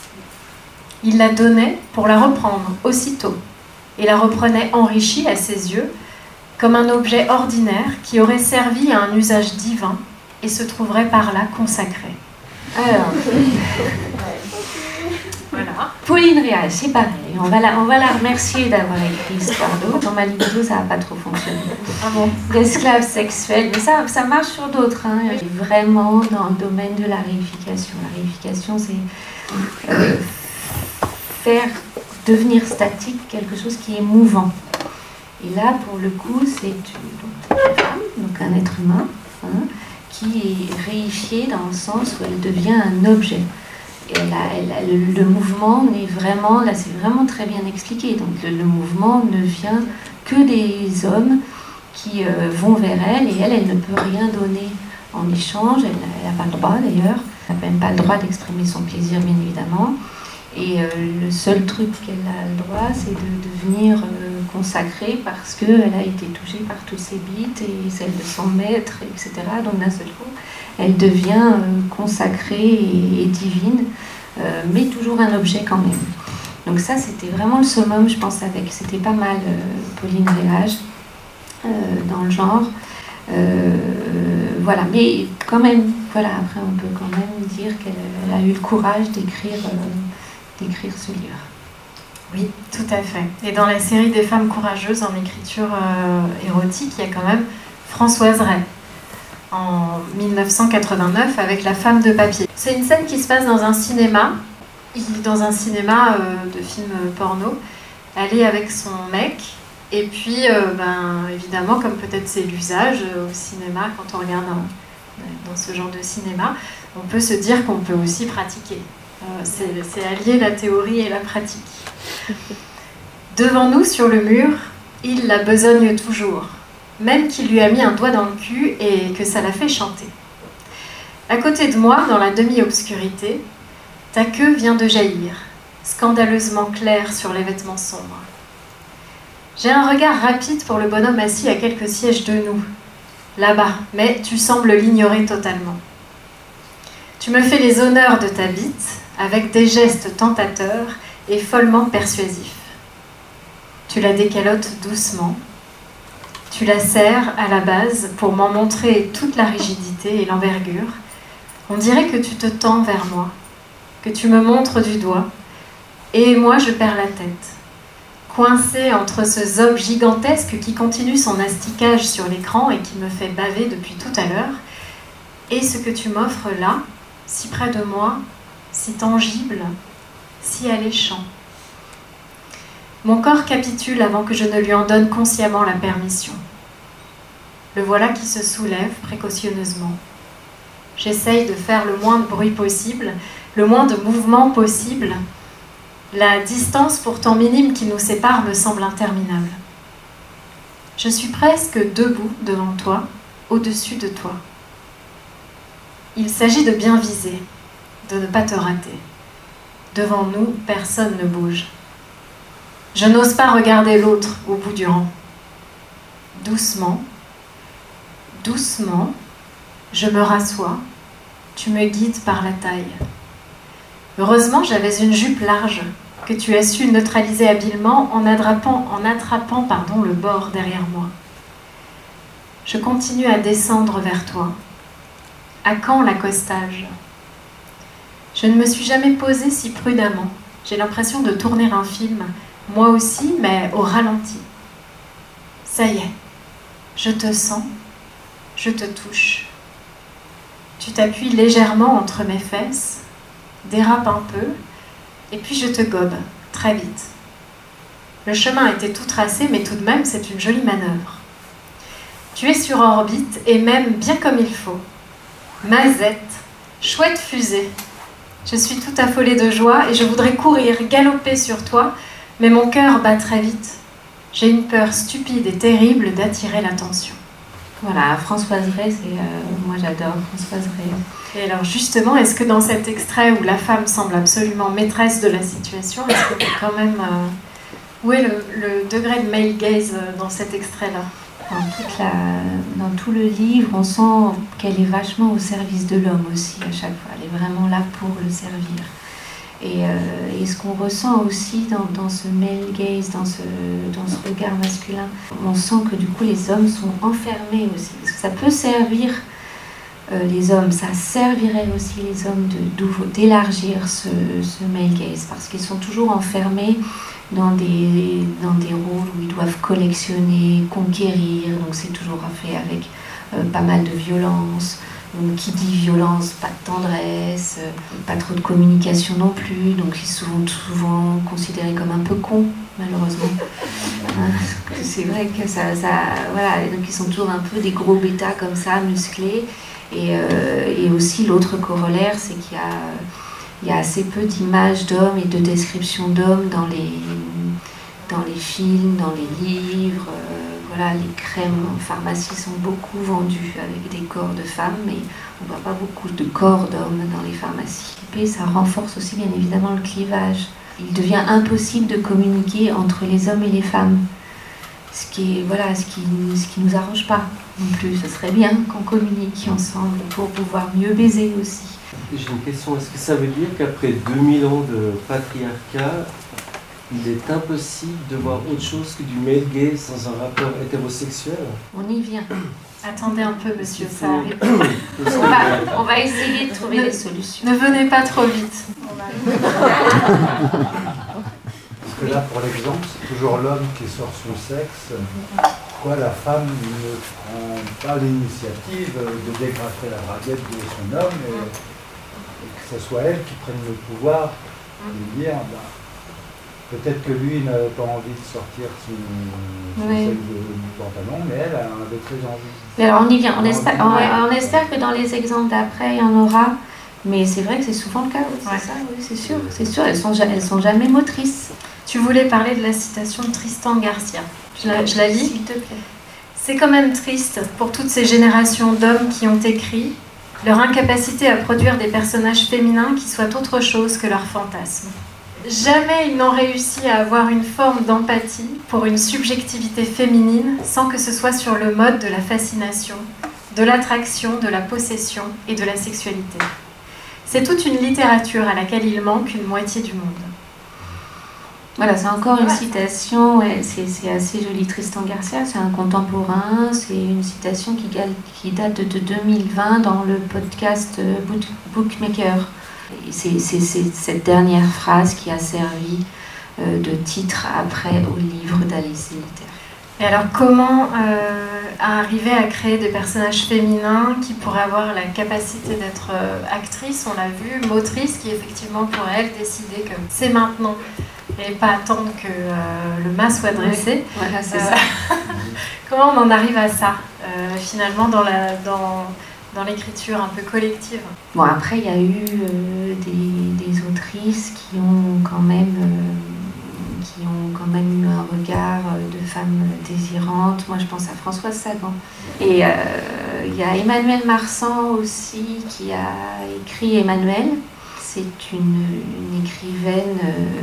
Il la donnait pour la reprendre aussitôt, et la reprenait enrichie à ses yeux, comme un objet ordinaire qui aurait servi à un usage divin, et se trouverait par là consacré. Alors, voilà. Pauline Réage, c'est pareil. On va, la, on va la remercier d'avoir écrit Histoire d'eau. Dans ma libido, ça n'a pas trop fonctionné. Ah bon? D'esclaves sexuels, mais ça, ça marche sur d'autres. Hein. Vraiment dans le domaine de la réification. La réification, c'est euh, faire devenir statique quelque chose qui est mouvant. Et là, pour le coup, c'est une, donc, une femme, donc un être humain, hein, qui est réifiée dans le sens où elle devient un objet. Et elle a, elle a, le, le mouvement n'est vraiment, là c'est vraiment très bien expliqué, donc le, le mouvement ne vient que des hommes qui euh, vont vers elle, et elle, elle ne peut rien donner en échange, elle n'a pas le droit d'ailleurs, elle n'a même pas le droit d'exprimer son plaisir bien évidemment, et euh, le seul truc qu'elle a le droit, c'est de devenir euh, consacrée parce qu'elle a été touchée par tous ses bites et celle de son maître, et cetera. Donc d'un seul coup, elle devient euh, consacrée et, et divine, euh, mais toujours un objet quand même. Donc ça, c'était vraiment le summum, je pense, avec, c'était pas mal euh, Pauline Réage euh, dans le genre. Euh, voilà, mais quand même, voilà, après on peut quand même dire qu'elle a eu le courage d'écrire... Euh, d'écrire ce livre. Oui, tout à fait. Et dans la série des femmes courageuses en écriture euh, érotique, il y a quand même Françoise Ray, en dix-neuf cent quatre-vingt-neuf, avec La femme de papier. C'est une scène qui se passe dans un cinéma, dans un cinéma euh, de films porno. Elle est avec son mec, et puis, euh, ben, évidemment, comme peut-être c'est l'usage euh, au cinéma, quand on regarde un, dans ce genre de cinéma, on peut se dire qu'on peut aussi pratiquer. Euh, c'est, c'est allier la théorie et la pratique. Devant nous, sur le mur, il la besogne toujours, même qu'il lui a mis un doigt dans le cul et que ça l'a fait chanter. À côté de moi, dans la demi-obscurité, ta queue vient de jaillir, scandaleusement claire sur les vêtements sombres. J'ai un regard rapide pour le bonhomme assis à quelques sièges de nous, là-bas, mais tu sembles l'ignorer totalement. Tu me fais les honneurs de ta bite, avec des gestes tentateurs et follement persuasifs. Tu la décalotes doucement. Tu la serres à la base pour m'en montrer toute la rigidité et l'envergure, On dirait que tu te tends vers moi, que tu me montres du doigt, et moi je perds la tête, coincée entre ce zob gigantesque qui continue son asticage sur l'écran et qui me fait baver depuis tout à l'heure, et ce que tu m'offres là, si près de moi, si tangible, si alléchant. Mon corps capitule avant que je ne lui en donne consciemment la permission. Le voilà qui se soulève précautionneusement. J'essaye de faire le moins de bruit possible, le moins de mouvement possible. La distance pourtant minime qui nous sépare me semble interminable. Je suis presque debout devant toi, au-dessus de toi. Il s'agit de bien viser, de ne pas te rater. Devant nous, personne ne bouge. Je n'ose pas regarder l'autre au bout du rang. Doucement, doucement, je me rassois, tu me guides par la taille. Heureusement, j'avais une jupe large que tu as su neutraliser habilement en attrapant, en attrapant pardon, le bord derrière moi. Je continue à descendre vers toi. À quand l'accostage ? Je ne me suis jamais posée si prudemment. J'ai l'impression de tourner un film, moi aussi, mais au ralenti. Ça y est, je te sens, je te touche. Tu t'appuies légèrement entre mes fesses, dérapes un peu, et puis je te gobe, très vite. Le chemin était tout tracé, mais tout de même, c'est une jolie manœuvre. Tu es sur orbite, et même bien comme il faut. Mazette, chouette fusée. Je suis tout affolée de joie, et je voudrais courir, galoper sur toi, mais mon cœur bat très vite. J'ai une peur stupide et terrible d'attirer l'attention. Voilà, Françoise Ray, c'est, euh, moi j'adore Françoise Ray. Et alors justement, est-ce que dans cet extrait où la femme semble absolument maîtresse de la situation, est-ce que quand même... Euh, où est le, le degré de male gaze dans cet extrait-là ? Dans, toute la, dans tout le livre, on sent qu'elle est vachement au service de l'homme aussi à chaque fois. Elle est vraiment là pour le servir. Et, euh, et ce qu'on ressent aussi dans, dans ce male gaze, dans ce, dans ce regard masculin, on sent que du coup les hommes sont enfermés aussi. Parce que ça peut servir euh, les hommes, ça servirait aussi les hommes de, d'élargir ce, ce male gaze. Parce qu'ils sont toujours enfermés dans des, dans des rôles où ils doivent collectionner, conquérir. Donc c'est toujours fait avec euh, pas mal de violence. Donc, qui dit violence, pas de tendresse, euh, pas trop de communication non plus, donc ils sont souvent considérés comme un peu cons, malheureusement. C'est vrai que ça, ça, voilà, donc ils sont toujours un peu des gros bêtas comme ça, musclés. Et, euh, et aussi l'autre corollaire, c'est qu'il y a, il y a assez peu d'images d'hommes et de descriptions d'hommes dans les, dans les films, dans les livres. Euh, Voilà, les crèmes en pharmacie sont beaucoup vendues avec des corps de femmes, mais on ne voit pas beaucoup de corps d'hommes dans les pharmacies. Et ça renforce aussi bien évidemment le clivage. Il devient impossible de communiquer entre les hommes et les femmes, ce qui est, voilà, ce qui, ce qui nous arrange pas non plus. Ce serait bien qu'on communique ensemble pour pouvoir mieux baiser aussi. J'ai une question, est-ce que ça veut dire qu'après deux mille ans de patriarcat, il est impossible de voir autre chose que du male gaze dans un rapport hétérosexuel? On y vient. Attendez un peu, monsieur, ça arrive. on, va, on va essayer de trouver des solutions. Ne venez pas trop vite. Parce que là, pour l'exemple, c'est toujours l'homme qui sort son sexe. Pourquoi la femme ne prend pas l'initiative de dégrafer la braguette de son homme et, et que ce soit elle qui prenne le pouvoir de dire... Bah, peut-être que lui n'avait pas envie de sortir son, son oui. sac de, de pantalon, mais elle en avait très envie. Mais alors on y vient, on, On espère, y vient. on, on espère que dans les exemples d'après, il y en aura, mais c'est vrai que c'est souvent le cas, oui, c'est Ouais. ça, oui, c'est sûr, c'est sûr, elles sont, elles sont jamais motrices. Tu voulais parler de la citation de Tristan Garcia. Je la, je la lis. S'il te plaît. C'est quand même triste pour toutes ces générations d'hommes qui ont écrit leur incapacité à produire des personnages féminins qui soient autre chose que leurs fantasmes. Jamais ils n'ont réussi à avoir une forme d'empathie pour une subjectivité féminine sans que ce soit sur le mode de la fascination, de l'attraction, de la possession et de la sexualité. C'est toute une littérature à laquelle il manque une moitié du monde. Voilà, c'est encore une citation, ouais, c'est, c'est assez joli. Tristan Garcia, c'est un contemporain, c'est une citation qui, qui date de deux mille vingt dans le podcast Bookmaker. Et c'est, c'est, c'est cette dernière phrase qui a servi euh, de titre après au livre d'Alice Militer. Et alors, comment euh, arriver à créer des personnages féminins qui pourraient avoir la capacité d'être euh, actrices, on l'a vu, motrices, qui effectivement pourraient, elles, décider que c'est maintenant et pas attendre que euh, le mât soit dressé. Oui, voilà, c'est euh, ça. Comment on en arrive à ça, euh, finalement, dans, la, dans, dans l'écriture un peu collective? Bon, après, il y a eu euh, des, des autrices qui ont quand même... Euh, qui ont quand même eu un regard de femmes désirantes. Moi, je pense à Françoise Sagan. Et euh, il y a Emmanuelle Marsan aussi, qui a écrit Emmanuelle. C'est une, une écrivaine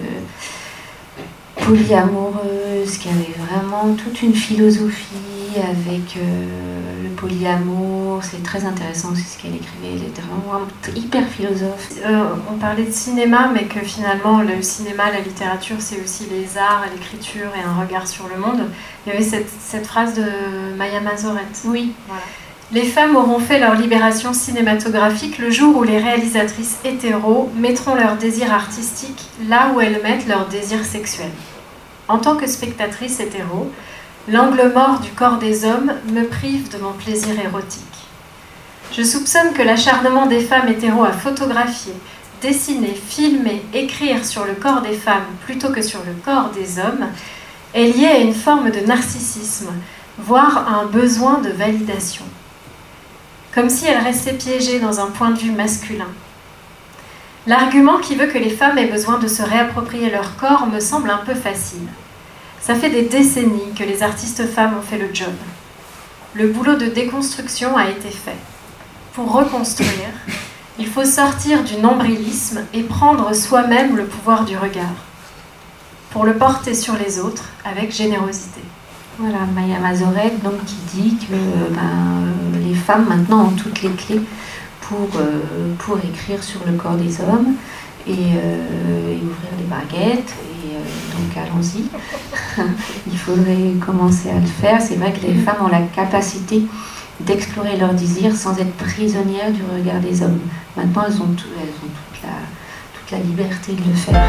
euh, polyamoureuse, qui avait vraiment toute une philosophie avec euh, le polyamour. C'est très intéressant aussi ce qu'elle écrivait. Elle était vraiment hyper philosophe. Euh, on parlait de cinéma, mais que finalement le cinéma, la littérature, c'est aussi les arts, l'écriture et un regard sur le monde. Il y avait cette, cette phrase de Maya Mazoret. Oui. Voilà. Les femmes auront fait leur libération cinématographique le jour où les réalisatrices hétéros mettront leur désir artistique là où elles mettent leur désir sexuel. En tant que spectatrice hétéro, l'angle mort du corps des hommes me prive de mon plaisir érotique. Je soupçonne que l'acharnement des femmes hétéros à photographier, dessiner, filmer, écrire sur le corps des femmes plutôt que sur le corps des hommes est lié à une forme de narcissisme, voire à un besoin de validation. Comme si elles restaient piégées dans un point de vue masculin. L'argument qui veut que les femmes aient besoin de se réapproprier leur corps me semble un peu facile. Ça fait des décennies que les artistes femmes ont fait le job. Le boulot de déconstruction a été fait. Pour reconstruire, il faut sortir du nombrilisme et prendre soi-même le pouvoir du regard, pour le porter sur les autres avec générosité. Voilà, Maya Mazoret, donc, qui dit que ben, les femmes maintenant ont toutes les clés pour, euh, pour écrire sur le corps des hommes et, euh, et ouvrir les baguettes. Et euh, donc allons-y, il faudrait commencer à le faire. C'est vrai que les femmes ont la capacité d'explorer leurs désirs sans être prisonnières du regard des hommes. Maintenant, elles ont, tout, elles ont toute, la, toute la liberté de le faire.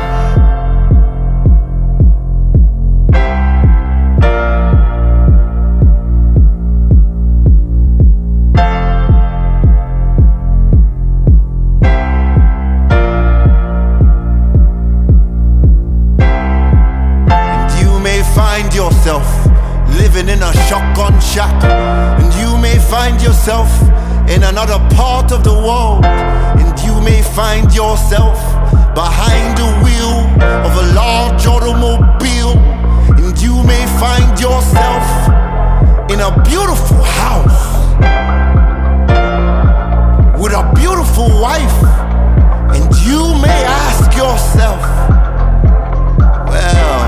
Living in a shotgun shack, and you may find yourself in another part of the world, and you may find yourself behind the wheel of a large automobile, and you may find yourself in a beautiful house with a beautiful wife, and you may ask yourself, well,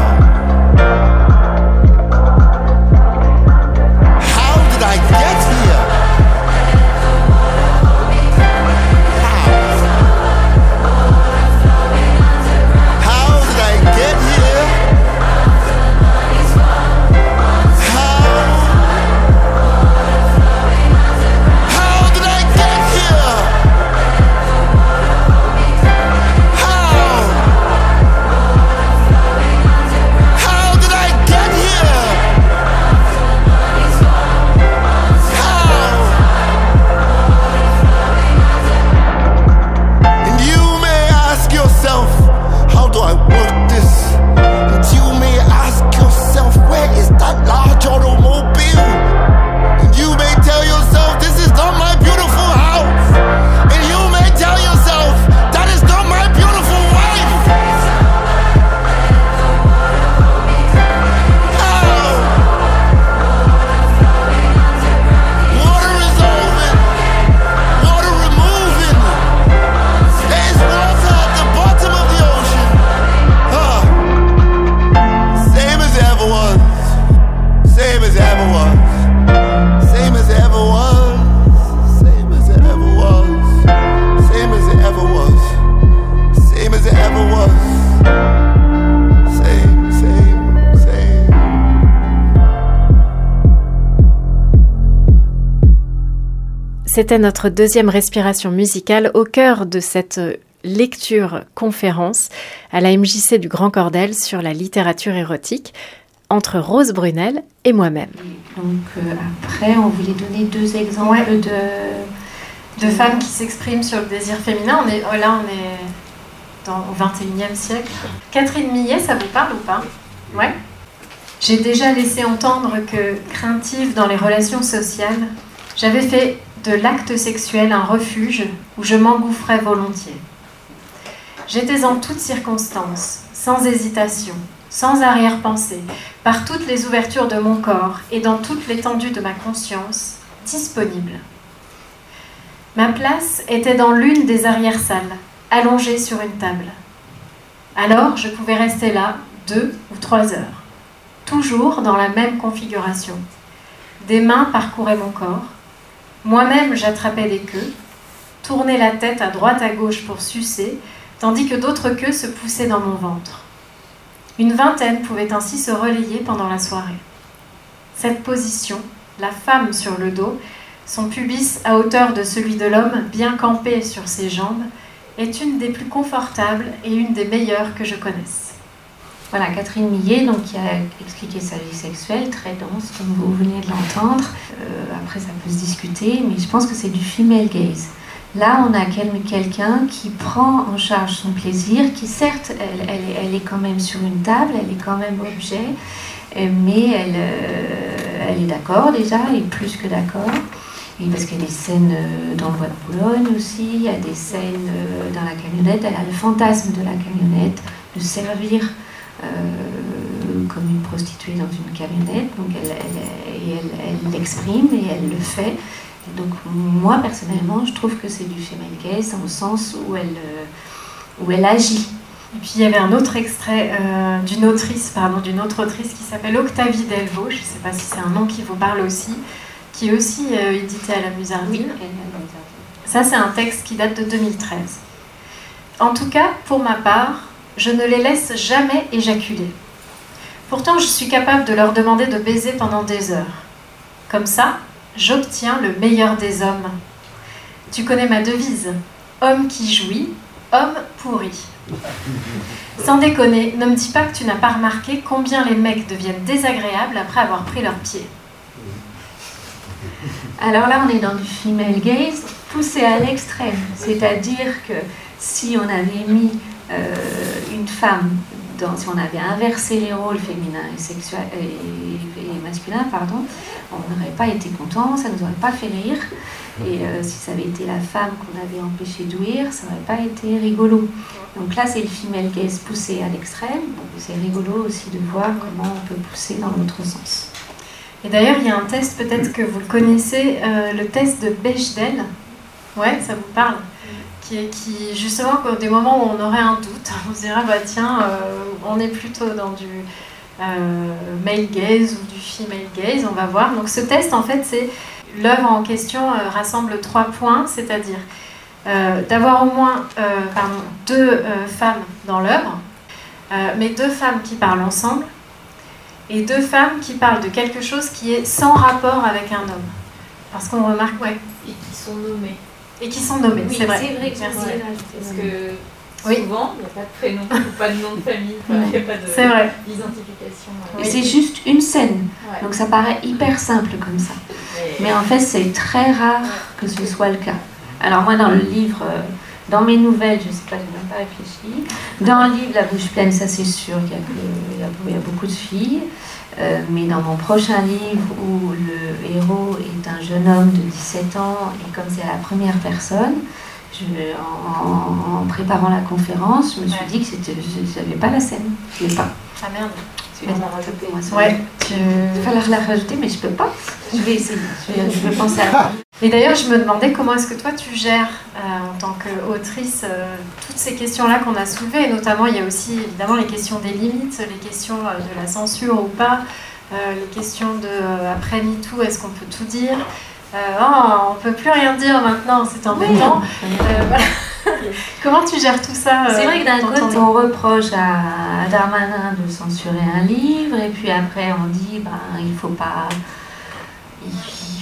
C'était notre deuxième respiration musicale au cœur de cette lecture-conférence à la M J C du Grand Cordel sur la littérature érotique entre Rose Brunel et moi-même. Donc euh, après, on voulait donner deux exemples ouais. de... de femmes qui s'expriment sur le désir féminin. On est, oh là, on est dans, au vingt et unième siècle. Catherine Millet, ça vous parle ou pas? Ouais. J'ai déjà laissé entendre que, craintive dans les relations sociales, j'avais fait de l'acte sexuel un refuge où je m'engouffrais volontiers. J'étais en toutes circonstances, sans hésitation, sans arrière-pensée, par toutes les ouvertures de mon corps et dans toute l'étendue de ma conscience, disponible. Ma place était dans l'une des arrière-salles, allongée sur une table. Alors, je pouvais rester là deux ou trois heures, toujours dans la même configuration. Des mains parcouraient mon corps, moi-même j'attrapais des queues, tournais la tête à droite à gauche pour sucer, tandis que d'autres queues se poussaient dans mon ventre. Une vingtaine pouvaient ainsi se relayer pendant la soirée. Cette position, la femme sur le dos, son pubis à hauteur de celui de l'homme, bien campé sur ses jambes, est une des plus confortables et une des meilleures que je connaisse. Voilà, Catherine Millet, donc, qui a expliqué sa vie sexuelle, très dense, comme vous venez de l'entendre. Euh, après, ça peut se discuter, mais je pense que c'est du female gaze. Là, on a quelqu'un qui prend en charge son plaisir, qui certes, elle, elle, elle est quand même sur une table, elle est quand même objet, mais elle, euh, elle est d'accord déjà, et plus que d'accord. Et parce qu'il y a des scènes dans le bois de Boulogne aussi, il y a des scènes dans la camionnette, elle a le fantasme de la camionnette, de servir euh, comme une prostituée dans une camionnette, donc elle, elle, et elle, elle l'exprime et elle le fait. Et donc moi personnellement, je trouve que c'est du female gaze dans le sens où elle, où elle agit. Et puis il y avait un autre extrait euh, d'une autrice, pardon, d'une autre autrice qui s'appelle Octavie Delvaux, je ne sais pas si c'est un nom qui vous parle aussi, qui est aussi euh, édité à la Musardine. Oui, ça, c'est un texte qui date de deux mille treize. En tout cas, pour ma part, je ne les laisse jamais éjaculer. Pourtant, je suis capable de leur demander de baiser pendant des heures. Comme ça, j'obtiens le meilleur des hommes. Tu connais ma devise, homme qui jouit, homme pourri. Sans déconner, ne me dis pas que tu n'as pas remarqué combien les mecs deviennent désagréables après avoir pris leurs pieds. Alors là, on est dans du female gaze poussé à l'extrême. C'est-à-dire que si on avait mis euh, une femme, dans, si on avait inversé les rôles féminins et, sexuels, et, et masculins, pardon, on n'aurait pas été content, ça ne nous aurait pas fait rire. Et euh, si ça avait été la femme qu'on avait empêché d'ouïr, ça n'aurait pas été rigolo. Donc là, c'est le female gaze poussé à l'extrême. Donc c'est rigolo aussi de voir comment on peut pousser dans l'autre sens. Et d'ailleurs, il y a un test, peut-être que vous le connaissez, euh, le test de Bechdel. Ouais, ça vous parle. Qui, est, qui justement, des moments où on aurait un doute, on se dira, bah tiens, euh, on est plutôt dans du euh, male gaze ou du female gaze, on va voir. Donc ce test, en fait, c'est l'œuvre en question euh, rassemble trois points, c'est-à-dire euh, d'avoir au moins euh, pardon, deux euh, femmes dans l'œuvre, euh, mais deux femmes qui parlent ensemble, et deux femmes qui parlent de quelque chose qui est sans rapport avec un homme. Parce qu'on remarque, ouais. Et qui sont nommés. Et qui sont nommés, oui, c'est vrai. C'est vrai que Merci. Ouais, parce que oui. souvent, il n'y a pas de prénom, ou pas de nom de famille, il n'y a pas d'identification. Et oui. C'est juste une scène, ouais. Donc ça paraît hyper simple comme ça. Mais, Mais en fait, c'est très rare que ce soit le cas. Alors moi, dans le livre... Dans mes nouvelles, je ne sais pas, je n'ai même pas réfléchi. Dans le livre La bouche pleine, ça c'est sûr qu'il y a, que, il y a, il y a beaucoup de filles. Euh, mais dans mon prochain livre, où le héros est un jeune homme de dix-sept ans, et comme c'est à la première personne, je, en, en préparant la conférence, je me suis ouais. dit que c'était, je n'avais pas la scène. Je ne l'ai pas. Ah merde. Tu vas la rajouter, moi. Ouais. Tu... Il va falloir la rajouter, mais je ne peux pas. Je vais essayer. Je vais, je vais penser à ça. Et d'ailleurs, je me demandais comment est-ce que toi tu gères euh, en tant qu'autrice euh, toutes ces questions-là qu'on a soulevées, et notamment il y a aussi évidemment les questions des limites, les questions euh, de la censure ou pas, euh, les questions de euh, après MeToo, est-ce qu'on peut tout dire, euh, oh, on peut plus rien dire maintenant, c'est embêtant. Oui. Euh, voilà. Comment tu gères tout ça euh, C'est vrai que d'un côté on reproche à Darmanin de censurer un livre, et puis après on dit ben il faut pas. Il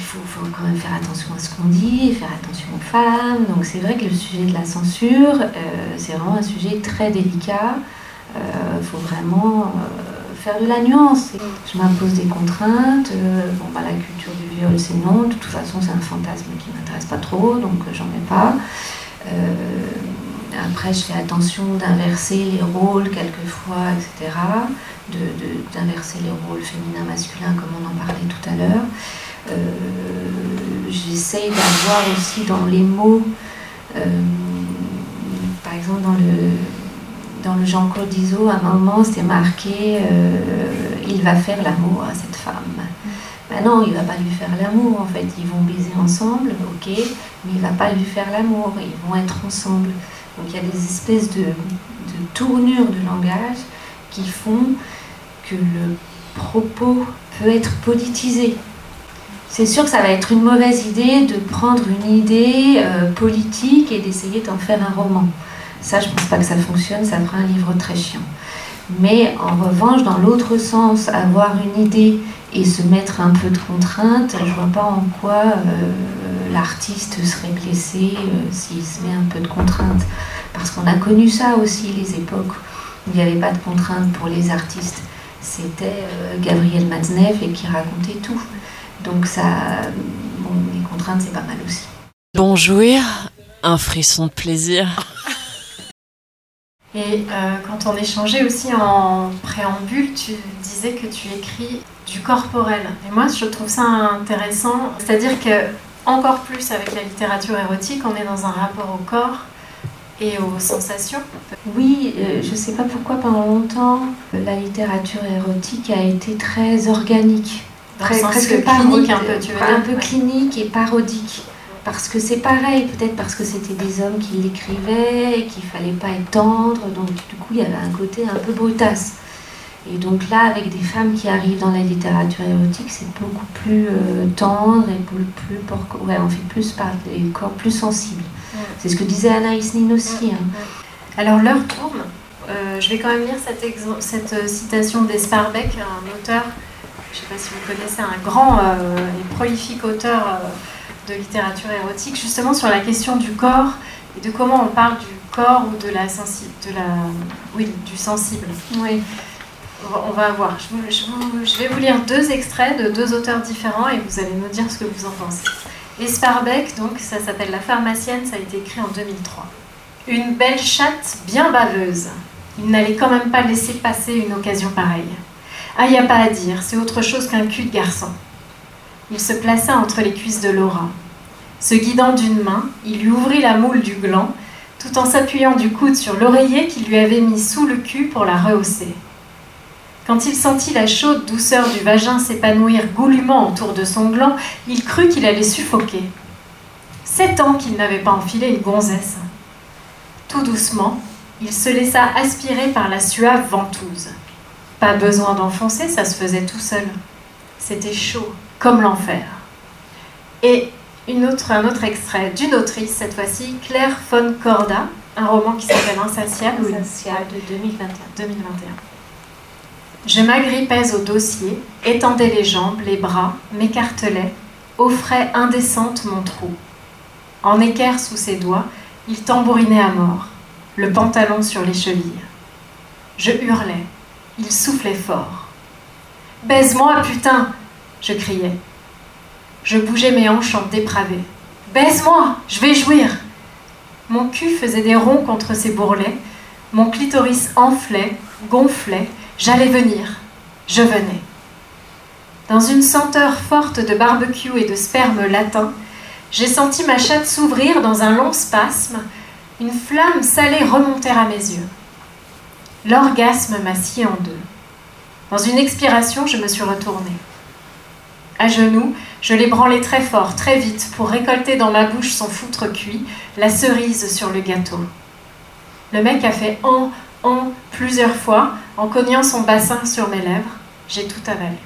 faut, faut quand même faire attention à ce qu'on dit, faire attention aux femmes. Donc c'est vrai que le sujet de la censure, euh, c'est vraiment un sujet très délicat. Il euh, faut vraiment euh, faire de la nuance. Je m'impose des contraintes. Euh, bon, bah, la culture du viol, c'est non. De toute façon, c'est un fantasme qui ne m'intéresse pas trop, donc euh, j'en mets pas. Euh, après, je fais attention d'inverser les rôles quelquefois, et cetera. De, de, d'inverser les rôles féminins-masculins, comme on en parlait tout à l'heure. Euh, j'essaye d'avoir aussi dans les mots, euh, par exemple dans le, dans le Jean-Claude Izzo, à un moment c'était marqué euh, « il va faire l'amour à cette femme ». Ben non, il ne va pas lui faire l'amour en fait, ils vont baiser ensemble, ok, mais il ne va pas lui faire l'amour, ils vont être ensemble. Donc il y a des espèces de, de tournures de langage qui font que le propos peut être politisé. C'est sûr que ça va être une mauvaise idée de prendre une idée euh, politique et d'essayer d'en faire un roman. Ça, je ne pense pas que ça fonctionne, ça fera un livre très chiant. Mais en revanche, dans l'autre sens, avoir une idée et se mettre un peu de contrainte, je ne vois pas en quoi euh, l'artiste serait blessé euh, s'il se met un peu de contrainte. Parce qu'on a connu ça aussi, les époques où il n'y avait pas de contrainte pour les artistes. C'était euh, Gabriel Matzneff et qui racontait tout. Donc ça, bon, les contraintes, c'est pas mal aussi. Bon jouir, un frisson de plaisir. Et euh, quand on échangeait aussi en préambule, tu disais que tu écris du corporel. Et moi, je trouve ça intéressant. C'est-à-dire que, encore plus avec la littérature érotique, on est dans un rapport au corps et aux sensations. Oui, euh, je ne sais pas pourquoi pendant longtemps, la littérature érotique a été très organique. Dans le sens presque clinique un peu, tu veux dire. Un peu clinique et parodique. Parce que c'est pareil, peut-être parce que c'était des hommes qui l'écrivaient, et qu'il ne fallait pas être tendre, donc du coup il y avait un côté un peu brutasse. Et donc là, avec des femmes qui arrivent dans la littérature érotique, c'est beaucoup plus euh, tendre et plus, plus pour, ouais, on fait plus par des corps plus sensibles. Mmh. C'est ce que disait Anaïs Nin aussi. Hein. Alors l'heure tourne. Euh, je vais quand même lire cette, exo- cette euh, citation d'Esparbeck, un auteur, je ne sais pas si vous connaissez, un grand euh, et prolifique auteur euh, de littérature érotique, justement sur la question du corps et de comment on parle du corps ou de la sensi- de la, oui, du sensible. Oui. On va voir. Je, vous, je, vous, je vais vous lire deux extraits de deux auteurs différents et vous allez me dire ce que vous en pensez. Esparbeck, donc, ça s'appelle La pharmacienne, ça a été écrit en deux mille trois. Une belle chatte bien baveuse. Il n'allait quand même pas laisser passer une occasion pareille. Ah, il n'y a pas à dire, c'est autre chose qu'un cul de garçon. Il se plaça entre les cuisses de Laura. Se guidant d'une main, il lui ouvrit la moule du gland, tout en s'appuyant du coude sur l'oreiller qu'il lui avait mis sous le cul pour la rehausser. Quand il sentit la chaude douceur du vagin s'épanouir goulûment autour de son gland, il crut qu'il allait suffoquer. Sept ans qu'il n'avait pas enfilé une gonzesse. Tout doucement, il se laissa aspirer par la suave ventouse. Pas besoin d'enfoncer, ça se faisait tout seul. C'était chaud, comme l'enfer. Et une autre, un autre extrait d'une autrice, cette fois-ci, Claire von Corda, un roman qui s'appelle Insatiable. Insatiable de deux mille vingt et un. deux mille vingt et un. Je m'agrippais au dossier, étendais les jambes, les bras, m'écartelais, offrais indécente mon trou. En équerre sous ses doigts, il tambourinait à mort, le pantalon sur les chevilles. Je hurlais, il soufflait fort. « Baise-moi, putain !» je criais. Je bougeais mes hanches en dépravé. « Baise-moi, je vais jouir !» Mon cul faisait des ronds contre ses bourrelets, mon clitoris enflait, gonflait. J'allais venir, je venais. Dans une senteur forte de barbecue et de sperme latin, j'ai senti ma chatte s'ouvrir dans un long spasme, une flamme salée remonter à mes yeux. L'orgasme m'a scié en deux. Dans une expiration, je me suis retournée. À genoux, je l'ébranlai très fort, très vite, pour récolter dans ma bouche son foutre cuit, la cerise sur le gâteau. Le mec a fait « en ». En plusieurs fois, en cognant son bassin sur mes lèvres, j'ai tout avalé.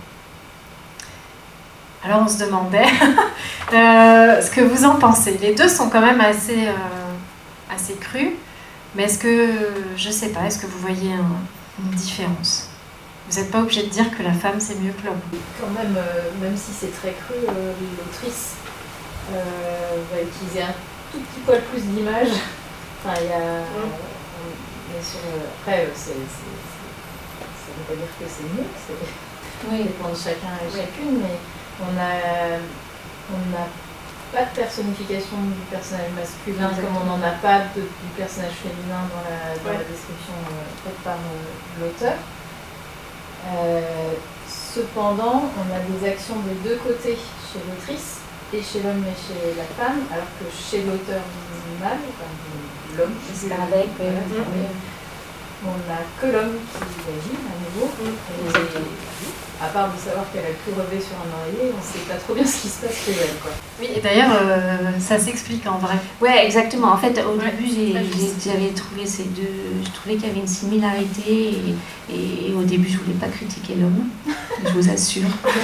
Alors on se demandait euh, ce que vous en pensez. Les deux sont quand même assez, euh, assez crus, mais est-ce que, je sais pas, est-ce que vous voyez un, une différence ? Vous n'êtes pas obligé de dire que la femme c'est mieux que l'homme. Quand même, euh, même si c'est très cru, euh, l'autrice euh, va utiliser un tout petit poil plus d'images. Enfin, il y a... Mm. Bien sûr, après, c'est, c'est, c'est, ça ne veut pas dire que c'est mieux, c'est oui. dépend de chacun et chacune, mais on a, on n'a pas de personnification du personnage masculin Exactement. Comme on n'en a pas de, du personnage féminin dans la, dans ouais. la description euh, faite par euh, l'auteur. Euh, cependant, on a des actions des deux côtés chez l'autrice, et chez l'homme et chez la femme, alors que chez l'auteur mâle, enfin, l'homme, c'est avec, oui. On n'a que l'homme qui agit à nouveau. Mm. Et à part de savoir qu'elle a pu relever sur un oreiller, on ne sait pas trop bien ce qui se passe chez elle, quoi. Oui, et d'ailleurs, euh, ça s'explique en vrai. Oui, exactement. En fait, au ouais, début, j'ai, j'ai, j'avais trouvé ces deux... Je trouvais qu'il y avait une similarité, et, et au début, je ne voulais pas critiquer l'homme, je vous assure.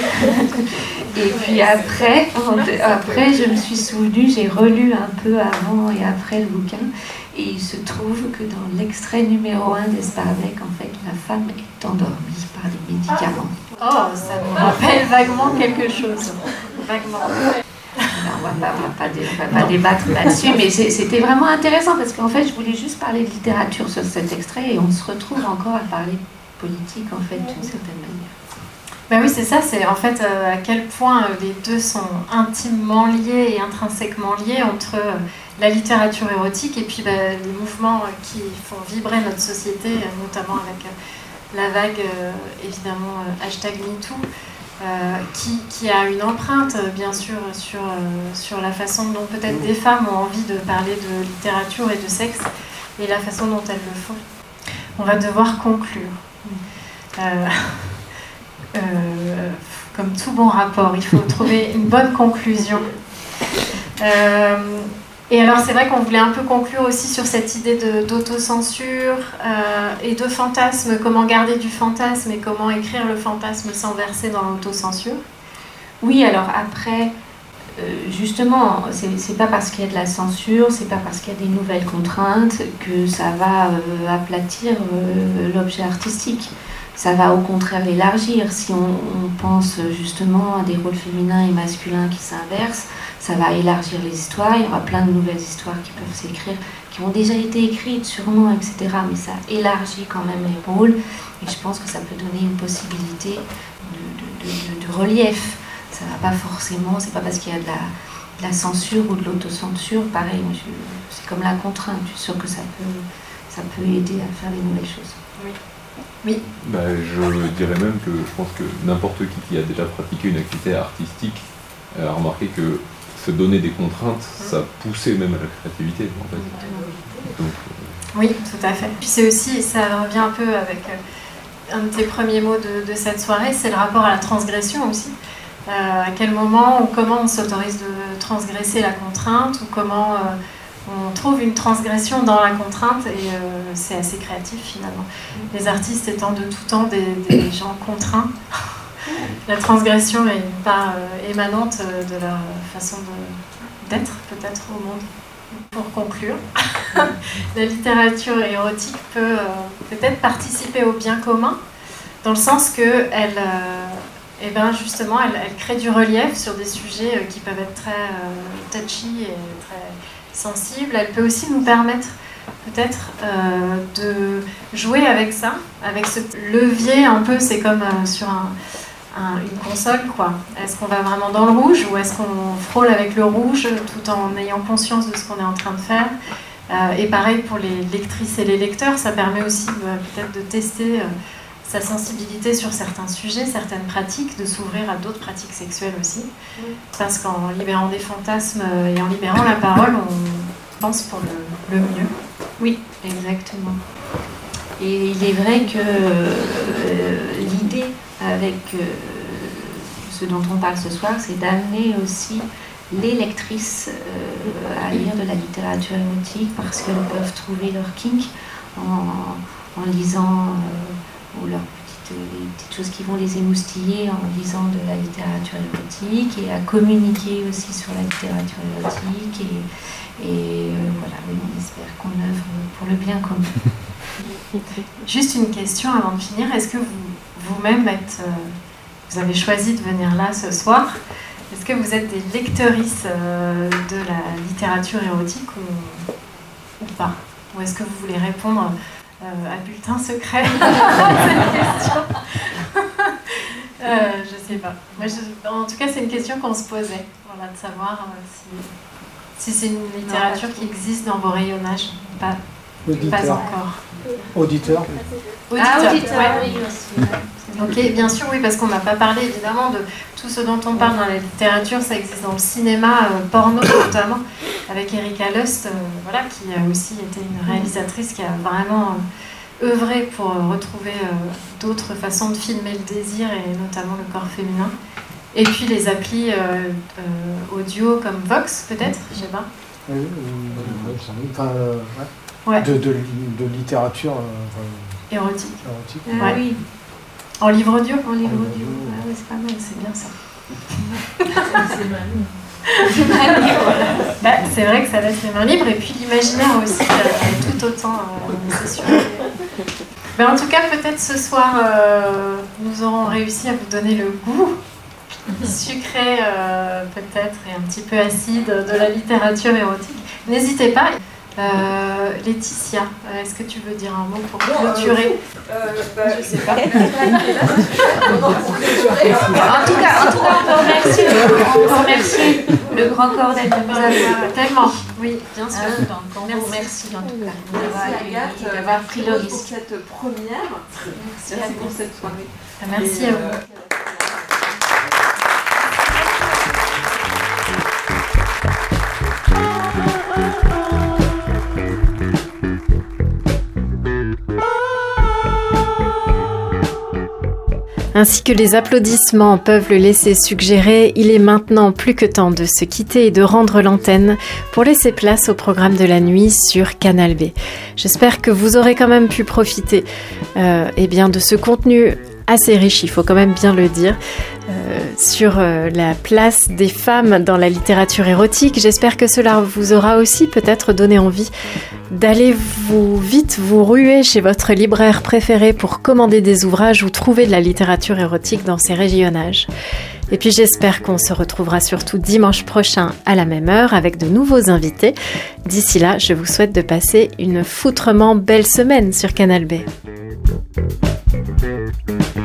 Et puis après, après, je me suis souvenue, j'ai relu un peu avant et après le bouquin, et il se trouve que dans l'extrait numéro un d'Espardec, en fait, la femme est endormie par des médicaments. Oh, ça me rappelle vaguement quelque chose. Vaguement. On va pas, on va pas, dé, on va pas débattre là-dessus, mais c'est, c'était vraiment intéressant parce qu'en fait, je voulais juste parler de littérature sur cet extrait et on se retrouve encore à parler politique, en fait, d'une certaine manière. Ben oui, c'est ça, c'est en fait euh, à quel point euh, les deux sont intimement liés et intrinsèquement liés entre euh, la littérature érotique et puis ben, les mouvements euh, qui font vibrer notre société, euh, notamment avec euh, la vague, euh, évidemment, euh, hashtag MeToo, euh, qui, qui a une empreinte, euh, bien sûr, sur, euh, sur la façon dont peut-être des femmes ont envie de parler de littérature et de sexe et la façon dont elles le font. On va devoir conclure. Euh, Euh, comme tout bon rapport, il faut trouver une bonne conclusion. Euh, et alors c'est vrai qu'on voulait un peu conclure aussi sur cette idée de, d'autocensure euh, et de fantasme, comment garder du fantasme et comment écrire le fantasme sans verser dans l'autocensure. Oui, alors après, euh, justement, c'est, c'est pas parce qu'il y a de la censure, c'est pas parce qu'il y a des nouvelles contraintes que ça va euh, aplatir euh, l'objet artistique. Ça va au contraire l'élargir. Si on, on pense justement à des rôles féminins et masculins qui s'inversent, ça va élargir les histoires. Il y aura plein de nouvelles histoires qui peuvent s'écrire, qui ont déjà été écrites sûrement, et cetera. Mais ça élargit quand même les rôles. Et je pense que ça peut donner une possibilité de, de, de, de relief. Ça va pas forcément, c'est pas parce qu'il y a de la, de la censure ou de l'autocensure. Pareil, moi, je, c'est comme la contrainte. Je suis sûre que ça peut, ça peut aider à faire des nouvelles choses. Oui. Oui. Bah, je dirais même que je pense que n'importe qui qui a déjà pratiqué une activité artistique a remarqué que se donner des contraintes, ça poussait même à la créativité, en fait. Donc, euh... Oui, tout à fait. Puis c'est aussi, ça revient un peu avec euh, un de tes premiers mots de, de cette soirée, c'est le rapport à la transgression aussi. Euh, à quel moment ou comment on s'autorise de transgresser la contrainte ou comment... Euh, on trouve une transgression dans la contrainte et euh, c'est assez créatif finalement. Les artistes étant de tout temps des, des gens contraints, la transgression est une part euh, émanante de leur façon de, d'être peut-être au monde. Pour conclure, la littérature érotique peut euh, peut-être participer au bien commun dans le sens qu'elle euh, eh ben justement, elle, elle crée du relief sur des sujets euh, qui peuvent être très euh, touchy et très sensible. Elle peut aussi nous permettre peut-être euh, de jouer avec ça, avec ce levier un peu, c'est comme euh, sur un, un, une console, quoi. Est-ce qu'on va vraiment dans le rouge ou est-ce qu'on frôle avec le rouge tout en ayant conscience de ce qu'on est en train de faire euh, et pareil pour les lectrices et les lecteurs, ça permet aussi euh, peut-être de tester euh, sa sensibilité sur certains sujets, certaines pratiques, de s'ouvrir à d'autres pratiques sexuelles aussi. Oui. Parce qu'en libérant des fantasmes et en libérant la parole, on pense pour le, le mieux. Oui, exactement. Et il est vrai que euh, l'idée avec euh, ce dont on parle ce soir, c'est d'amener aussi les lectrices euh, à lire de la littérature érotique parce qu'elles peuvent trouver leur kink en, en lisant... Euh, ou leurs petites, les petites choses qui vont les émoustiller en lisant de la littérature érotique et à communiquer aussi sur la littérature érotique et, et euh, voilà, oui, on espère qu'on œuvre pour le bien commun. Juste une question avant de finir. Est-ce que vous, vous-même êtes, euh, vous avez choisi de venir là ce soir? Est-ce que vous êtes des lectrices euh, de la littérature érotique ou, ou pas? Ou est-ce que vous voulez répondre euh, à bulletin secret à cette question? euh, Je sais pas. Moi, je, en tout cas, c'est une question qu'on se posait, voilà, de savoir euh, si, si c'est une littérature qui existe dans vos rayonnages. Pas, pas encore. Auditeur. Auditeur, ah, auditeur, ouais. oui, aussi. Ok, bien sûr, oui, parce qu'on n'a pas parlé évidemment de tout ce dont on parle dans la littérature, ça existe dans le cinéma, euh, porno notamment, avec Erika Lust, euh, voilà, qui a aussi été une réalisatrice qui a vraiment euh, œuvré pour euh, retrouver euh, d'autres façons de filmer le désir et notamment le corps féminin. Et puis les applis euh, euh, audio comme Vox, peut-être, je sais pas. Oui, oui, enfin, euh, ouais. Ouais. De, de, de littérature euh, érotique. érotique. Ah, ouais. Oui. En livre audio. En livre audio. Ah oui, c'est pas mal, c'est bien ça. C'est mal. Voilà. Bah, c'est vrai que ça laisse les mains libres et puis l'imaginaire aussi, euh, tout autant, euh, c'est sûr. Mais en tout cas, peut-être ce soir, euh, nous aurons réussi à vous donner le goût sucré, euh, peut-être, et un petit peu acide de la littérature érotique. N'hésitez pas. Euh, Laetitia, est-ce que tu veux dire un mot pour clôturer? euh, bah, Je sais pas. en tout cas, en tout cas, on peut remercier, on peut remercier le Grand Cordel de nous avoir tellement. Oui, bien sûr. Euh, donc, on vous remercie en tout cas Merci Agathe d'avoir pris le risque pour cette première. Merci, Merci pour cette soirée. Merci Et, à vous. Euh, Ainsi que les applaudissements peuvent le laisser suggérer, il est maintenant plus que temps de se quitter et de rendre l'antenne pour laisser place au programme de la nuit sur Canal B. J'espère que vous aurez quand même pu profiter euh, eh bien, de ce contenu assez riche, il faut quand même bien le dire, euh, sur euh, la place des femmes dans la littérature érotique. J'espère que cela vous aura aussi peut-être donné envie d'aller vous vite vous ruer chez votre libraire préféré pour commander des ouvrages ou trouver de la littérature érotique dans ces régionnages. Et puis j'espère qu'on se retrouvera surtout dimanche prochain à la même heure avec de nouveaux invités. D'ici là, je vous souhaite de passer une foutrement belle semaine sur Canal B.